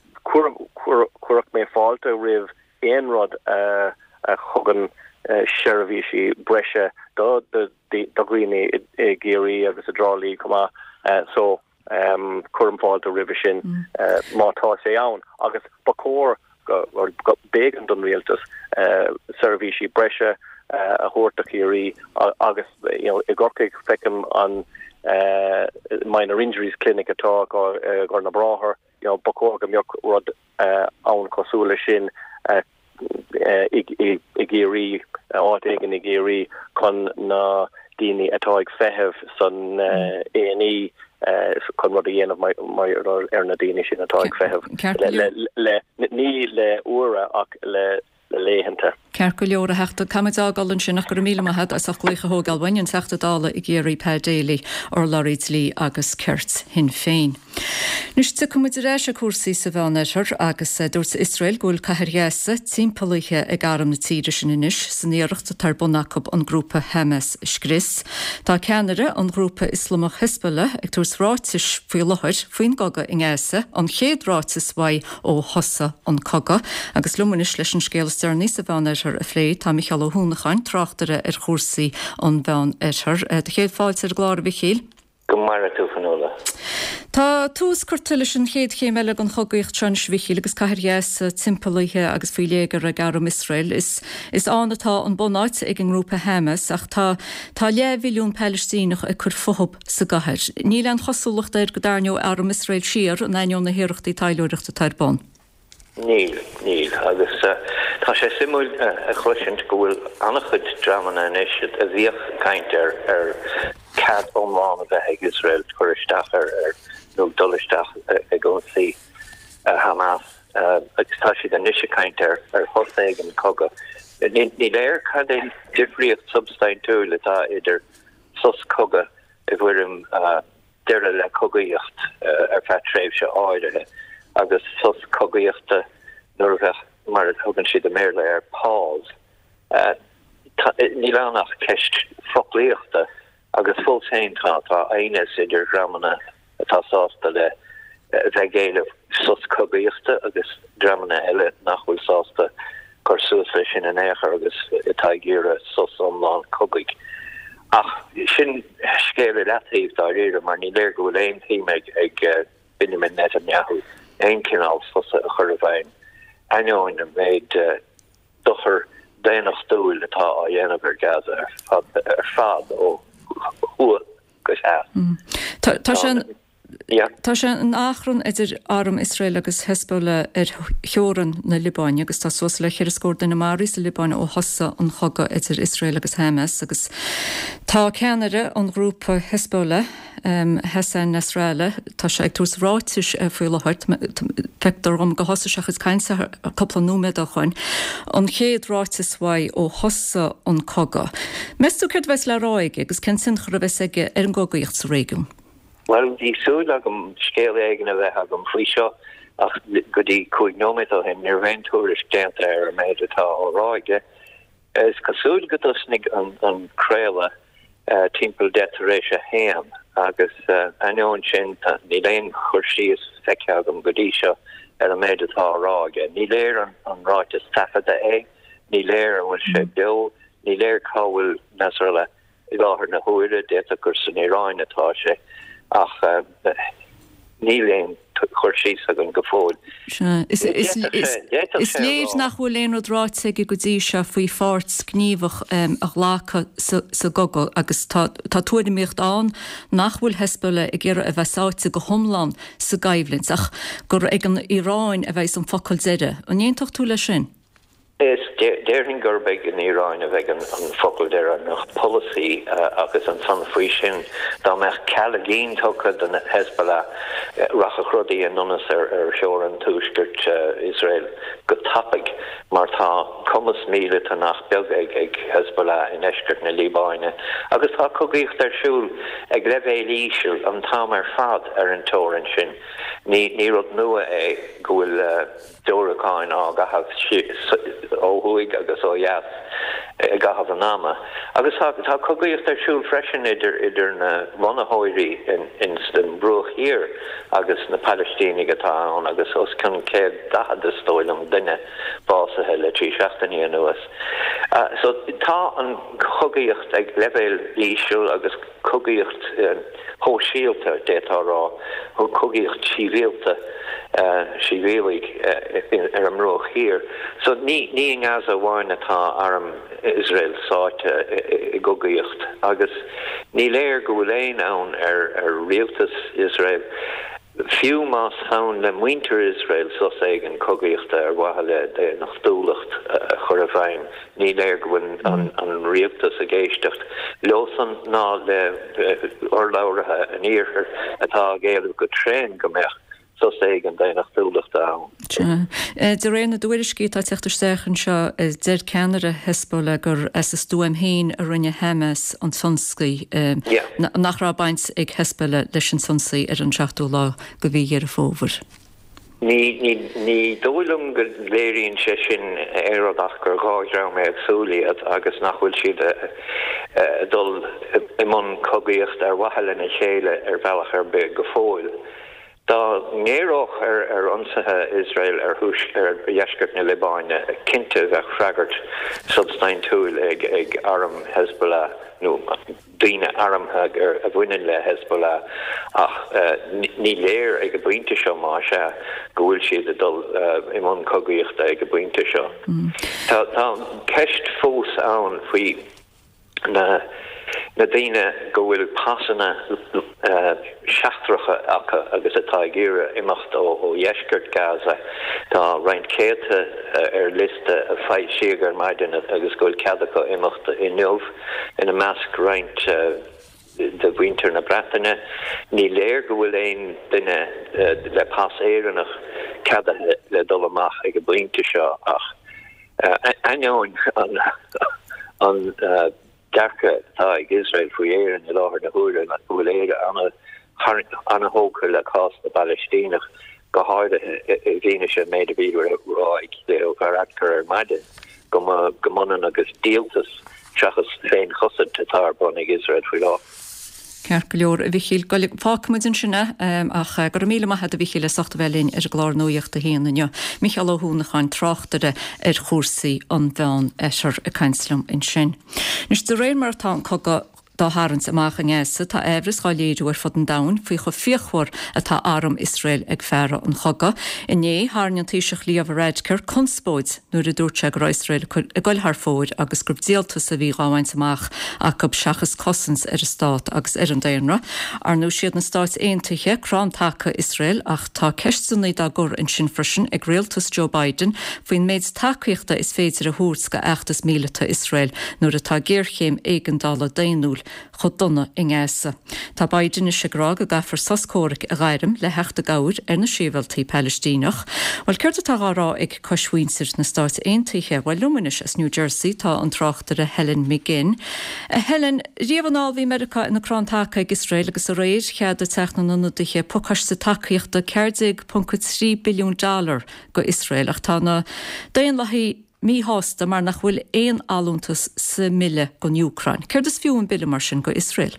cuireach mé fáilte rih éonrod uh, a chugan uh, seirbhísí breise do doghine i géirí agus a drálí comá uh, so um, chum fáilte rih sin uh, mátá sé ann agus bacór go bégan don rialtas uh, seirbhísí breise a hórtaíí agus i gorcaigh fecem an minor injuries clinic atá gur na brathair bacógam meoch rud ann cosúla sin i géirí áigen i géirí chun na daoine atá ag feitheamh san A and E chun rud a dhéanamh mar ar na daoine sin atá ag feitheamh ní le uaire ach le leléhananta. Ceir go leor a heachta camidágalinn sin nach gur mílehead as achlécha hógalhain teachta dála i géirí pedéala ar Larid Lí agus Kirt hin féin. Nus tu cumid rééis a cuasaí sa bheanir agus dúirt Israel gúil cairhéasa timpplaíthe ag aram na tíidir sin inis san éireachta tar bunachab an grúpa Hamas scris. Tá ceanara an grúpa Islamach Hezbollah ag tús ráitis faoi láthir faoin gaga in ggéasa an chéad ráitis mhaid ó hosa an coga agus lumanis leis an scéalsteir níos a bheanir a phlé tá Michael Ó Húnachain tráchtara ar chósaí an bhean éithir. De chéad fáilte ar gláir bhíchéal. Tá tús cuirtuile sin chéad chéime an chogaíocht tron svichiil agus caiirhéasa timpplaíthe agus faoilégar a garum Israel is is annatá an bonáit ag an grúpa Hamas ach tá tá le bhiliún Palestínach a chur fothab sa gaiir. Níl an chosúlacht ar go darneo arum Israel siar an aon na hiireachtaí tailúireachta tarbán. Níl, níl, agus tá sé simú a chluisiint go bhfuil annachchud dramana inis a bhíoch caint ar ar cad ómán a bheith ag Israel chuiristeach ar ar nó dullisteach a gcósaí Hamas agus tá siad an níos caint ar ar thosaigh an coga. Ní léir cad é difríocht substaintú le tá idir sus coga i bhfuirim deire le cogaíocht ar feadh tréimh se áirithe. agus sus cogaíochta nuair bheith mar thugann siad a méle ar pás. Ní lánach ceist foclaíochta agus fulltain tá tá aine idir gramana atá sásta le bheith géileh sus cogaíochta agus dramana eile nachhfuil sásta chuir suas lei sin an éair agus itá ggéire sus omláin cogaigh. Ach sin scéile leataíh dá réire mar ní léir go bhfuil éon tíim ag ag Benjamin Netanyahu ein kinál fosa a churvein. Ain er méid docher dénach stoel atá a dhéanamh Gaza ar fad ó hu go ha. Tá sé an áchrann idir áram Israel agus Hezbollah ar cheoran na Libáin agus tá sos le chéir scór na marí sa Libáin ó hosa an choga idir Israel agus Hamas agus tá ceanara an grúpa Hezbollah um, Hassan Nasrallah tá sé ag tús ráitis faoi lethart pectar rom go hosa seachas caiinsa a coppla núméid a chuin an chéad ráitis mhaid ó hosa an coga. Meú chuirt bheits le ráige agus cen sin chur bheits aige ar an gogaíocht sa réigiún. Well, die soed agam scale eigen a bheith agam frisio ach go dí chuig nóid a hen nerventourish dent ar a méid atá óráige. Is cosúd go dusnig an an créile timppel deéis a héam agus anion sin ní léon chuirsí is feice agam godí seo ar a méid atá óráige. Ní léir an an ráit is tafada é, ní léir an bhfuil sé bil, ní léir cáhfuil nasarla i gáthar na huire déta gur san Iráin atá sé. ach níléon chuirsí a an go fóil. Is léir nach bhfuil léon ráit ige go dtí se faoi fát gníomhach a lácha sa gogo agus tá tuairimíocht an nach bhfuil Hezbollah i ggéire a bheitsáite go thomláin sa gaibhlinn ach gur ag an Iráin a bheith an focail deire. An dhéontocht tú lei sin? Is déirhin gurbeg in Iráin a bheith an focail deire nach policy agus an san faoi sin dá meach cealagén tucha den Hezbollah racha chrudaí an nonas ar ar seoir an túisgurt Israel go tapig mar tá cumas míle tá nach beag ag ag Hezbollah in eisgurt na Libáine agus tá cogaíocht arsúl ag levéil ísisiil an tám ar fad ar an tórin sin ní ní rud nua é go bhfuil dóraáin á gahabh óhuaig agus ó jaas a gahabh an náma. Agus tá cogaíocht arsúl freisin idir idir na bhanahóirí in in den brúch hir agus na Palestínig atá an agus os can céad dahad is dóil am duine básathe le trí seachtaí nuas. So tá an cogaíocht ag levéil líisiúil agus cogaíocht hóisialta détárá ó cogaíocht síríalta uh, si rélig uh, ar an roch here. So ní ní as a bhain atá arm Israel sáte i gogaíocht agus ní léir go bhfuil éon ann ar ar rialtas Israel. Fiú más haun le muinter Israel sos éigen cogaíochta ar wathile de nach dúlacht uh, chur a bhain ní léir goin an, an rialtas a géistecht. Losan ná le uh, orláirithe an íorthar atá géalú go tréin go meach sos éigen de nach dúlacht ann. De réna dúiriscí tá teachtar sechan seo deir Canada Hezbollah gur as is dúim héin a rinne Hamas an sonscaí nach rá baint ag Hezbollah leis an sonsaí ar an seachtú lá go bhí ar a fómhar. Ní ní ní dóilm go léiríonn sé sin éireach gur gáidrá mé agsúlaíad agus nachhfuil siad a dul i món cogaíocht ar wathile na chéile ar bhealach ar be go fóil. Tá ngéireach ar ar onsathe Israel ar thuis ar dheisceart na Libáine cinnte bheith freagart substain túil ag ag arm Hezbollah nó daoine armthe ar a bhaineann le Hezbollah ach uh, ní léir ag go bainte seo má se go bhfuil siad a dul uh, i món cogaíochta ag go bainte seo. Mm. Tá tá ceist fós ann faoi na na daine go bhfuil passanna uh, seachtracha acha agus atá ggéire imacht ó ó dheisceart Gaza tá roinnt céite uh, ar liste a feit sigar maidin agus goil ceadacha imacht i nuamh ina measc roinnt uh, de winter na Bretagne ní léir go bhfuil éon duine uh, le pas éireannach cada le, le dul amach ag go blianta seo ach uh, aineoin an an uh, Darke tá ag Israel faoi éireann i láthar na húra na bhfuil éire anna hóca le cás na Palestínach go háide i bhíine sé méid a bhíhar ráig le ó charactar ar maidin go manan agus díaltas seachas féin chosad atá bon ag Israel faoi lá. Cear go leor a bhíchiil go fácmuidin sinna ach gur míle maithe a bhíchiile soachta bhelín ar glár nóíocht a héanana. Michael Óhúnacháin tráchtare ar chósaí an bhean eisir a caiinslam in sin. Nus do réir mar tá coga dá hárann amach an éasa tá éhris gá léadú ar fod an dain faoi go fiochhar atá arm Israel ag fearra an choga. Iné hánean tíiseach líomh réidcur conspóid nuair a dúirte go Israel a goil th fóid agus gur díaltas a bhí gáhaint amach a go seachas cosans ar a stát agus ar an daonra. Ar nó siad na stát aontaithe crán tacha Israel ach tá ceistúnaí dá gur in sin frisin ag réaltas Joe Biden faoin méid tacaíochta is féidir a thuúrs go achtas míleta Israel nuair atá géirchéim éigendála daonúil chud donna in ggéasa. Tá Biden is segrá a gafar sascóric a gairim le heachta gair ar na síomhaltaí Palestínach. Bhil ceirta tá rá ag coshuinsir na stát aontaithe bhil luminis as New Jersey tá an tráchtar a Helen McGinn. A Helen, riamhanál bhí America ina crántacha ag Israel agus a réir chead a techna nunadaithe pucas sa tacaíochta ceirdeag punca trí billiún dollar go Israel ach tá na daon lathí mí hásta mar nach bhfuil éon alúntas sa mille go Ucrain. Céir is fiú an bille mar sin go Israel?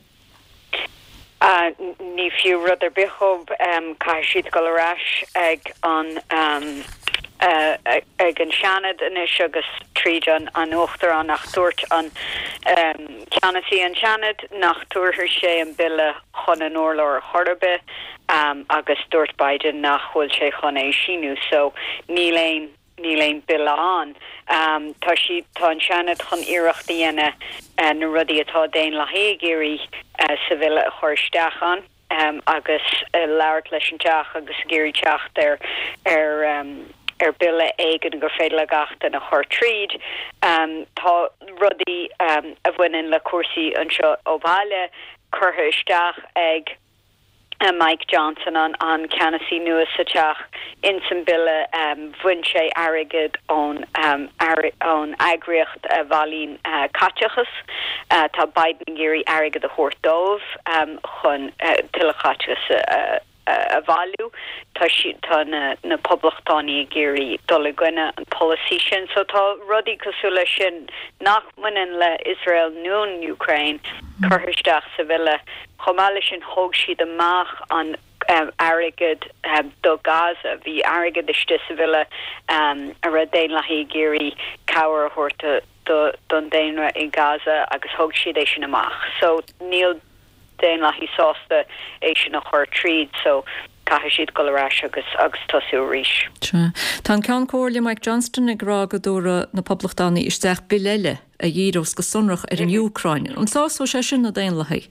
Uh, ní fiú rud ar bichob um, cai siad go leráis ag an um, uh, ag an seanad inis agus tríd an an uachtar an nach dúirt an um, ceanasí an seanad nach dúirthir sé an bille chun an orlóir Horbe um, agus dúirt Biden nach bhfuil sé chun é sinú so ní léin ní léin bil an um, tá si tá an seanad chun iirecht dhéine uh, na rudí atá déin le héigéirí uh, sa bhile a chuirsteach an um, agus uh, leabhart leis an teach agus géirí teacht ar ar um, ar bille éigen gur féile le gachta na chuir tríd um, tá rudí um, a bhaineann le cuasaí an seo ó bhaile curtha isteach ag Uh, Mike Johnson on on Canasí nua sa teach in san bille um, bhain sé airgid ón um, ón agriocht a bhalín uh, catechas uh, tá Biden géirí airgid a chóirdómh um, chun uh, tuile catechas uh, a bhailú tá si tá na, na poblachtánaí géirí dul gine an policy sin so tá rudí cosúla sin nach muineann le Israel nún Ukraine chuirteach sa bhile chomáile sin thóg siad amach an um, airgid um, do Gaza bhí airgid iste sa bhile um, a ra déin lethí géirí cabhar thuirta don déanra in Gaza agus thóg siad é sin amach so níl déin le hí sásta é sin a chuir tríd so cai siad golarás agus agus tosú ríis. Tá cean cóirla Mike Johnston ag rá go dúra na poblachtánaí isteach bileile a dhíros go sunrach ar an Ucrain. An sású sé sin na déon lethaí.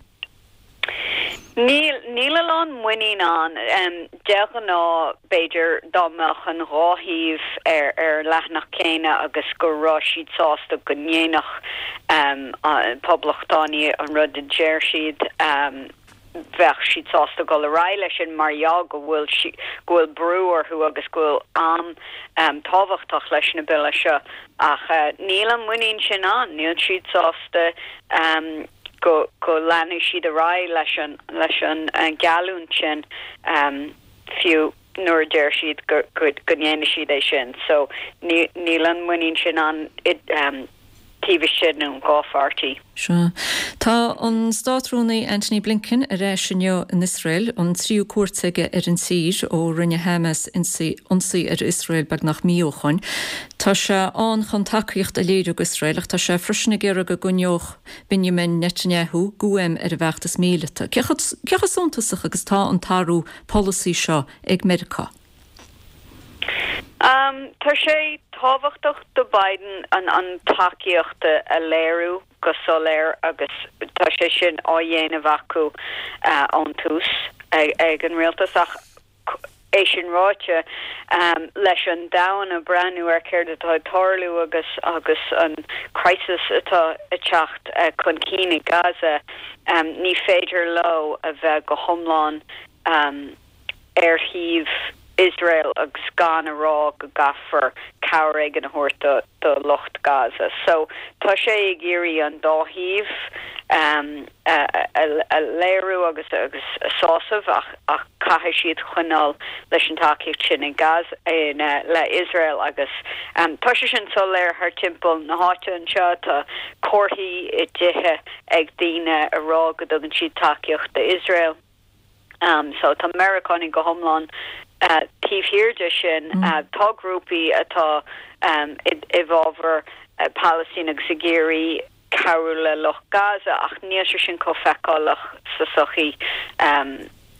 Níl an muín an um, degan ná Beiidir dámach an ráhíh ar ar lethnach céine agus go rá siad sásta go néanach um, poblachtánaí an rud a déir siad um, bheith siad sásta go le ráile sin marja go bhfuil si gohfuil breúir chu agus gohfuil an um, táhachtach leis na bile seo ach uh, níl an muín sin an níl siad sásta um, go go lenu siad a rá leis an leis an uh, galún sin um, fiú nuair déir siad go go néana siad é sin so níl an muín sin an it um, tíbh sin nó gáfartí. Sure. Tá an státrúnaí Anthony Blinken a réis sinne in Israel an tríú cuairteige ar an sír ó rinne Hamasionsaí ar Israel bag nach míochain. Tá se an chun takeíocht a léidir go Israelach tá se frisna géire go gunneoch Benjamin Netanyahu guim ar a bheachtas míleta. Cecha suntasach agus tá an tarú policy seo ag America. Um, Tá sé táhachtach do Biden an an takeíochta a léirú go soléir agus tá sé sin á dhéanamh acu uh, an tús ag, ag an rialtasach é sin ráite um, leis an dain a breanú ar céir atá tarlú agus agus an crisis atá a teacht uh, chun cína Gaza um, ní féidir lo a bheith go thomláin um, ar híomh Israel agus gan a rá go gafar cabhair an thuirta do Locht Gaza. So tá sé ag géirí an dáhíh um, a, a, a léirú agus agus sásamh ach, ach caithfidh siad chuinál leis an takeíocht sin in Gaza in uh, le Israel agus um, tá sé sin so léir haar timpeall na háite an seo tá cuairthaí i dtithe ag daoine a rá go dogann siad takeíocht de Israel. Um, so tá Americaní go thomláin Uh, tíh hiirde sin uh, tá grúpi atá um, iváver uh, Palestine agus sa géirí cabhrú le Loch Gaza ach níos sin có feicáilach sa sochaí um,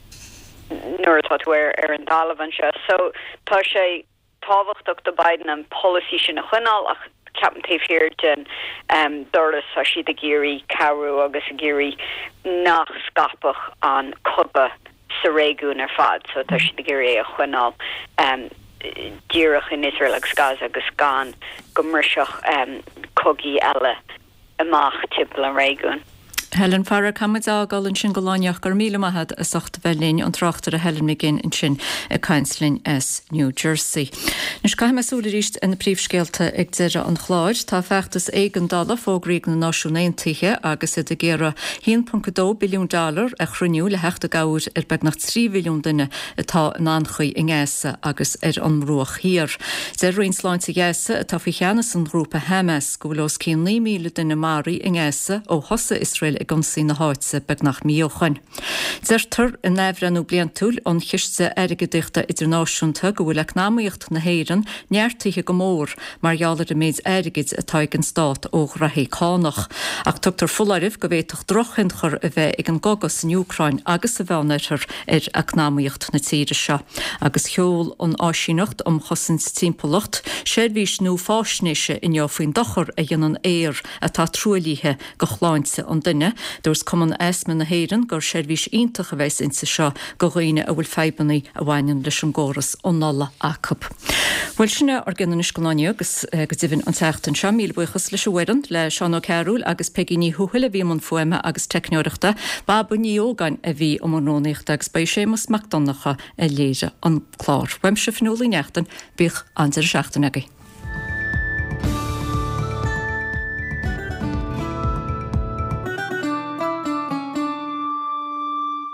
nuair atá ar ar an dálavan se. So tá sé táhachtach do Biden an policy sin a chuinál ach ceapan taobh hiirde um, doras a siad a géirí cabhrú agus a géirí nach scapach an cubba sa réún ar fad, so tá si de géir a chuinál um, díireach in Israel agus Gaza agus gan go mriseach um, cogaí eile amach timpeall an réún. Helen Farrar Camid ágáil an sin goláineach gur míle maithad a socht bhelín an trachtar a Helen McGinn in sin a Cainslin S New Jersey. Nus caiim mesúla ríist in na príomhscéalta ag deire an chláid, tá feachtas éigen dala fógraíg na náisiúnéontaithe agus i de géire one point two billiún dollar a chruniú le heachta gaúir ar beg nach three billiún duine atá an anchaí in Gaza agus ar an ruach hir. Deir rionsláint i Gaza atá fi cheannas an grúpa Hamas go bhfuil os cén nine míle duine marí in Gaza ó hosa Israel ag an sí na háitse beg nach míochain. Deirtar in nefrenú blian túl an chiiste aige dichta idirnáisiúnta go bhfuil ag námaíocht na héireann neartíthe go mór mar geallar a méid aigeid atá ag an stát ó rathí cánach. Ach tugtar fullairih go bhéach drochinchar a bheith ag an gogas in Ucrain agus a bheanaitar ar ag námaíocht na tíre seo. Agus cheol an áisiínacht am chosins timpolacht séirhís nó fásnéise in faoin dochar a dhéanaan éir atá trúilíthe go chláinse an duine. Dúirs cuman easma na héireann gur séirhís iontacha bheits insa seo go ghaoine a bhfuil febannaí a bhhaineann leis an ggóras ó nalla acap. Bhfuil sinne ar gannn iscoláine agus go dtíhann an teachtain seo míle buchas leis bhaireann le Seán Ó Cearúil agus Peggy Ní Thuhuile bhí man foiime agus teicneoireachta Baba Ní Ógáin a bhí ó marrónaíocht agus ba Séamus Macdonacha a léire an chlár. Weim se fanúlaí neachtain bích an seachtain agaí.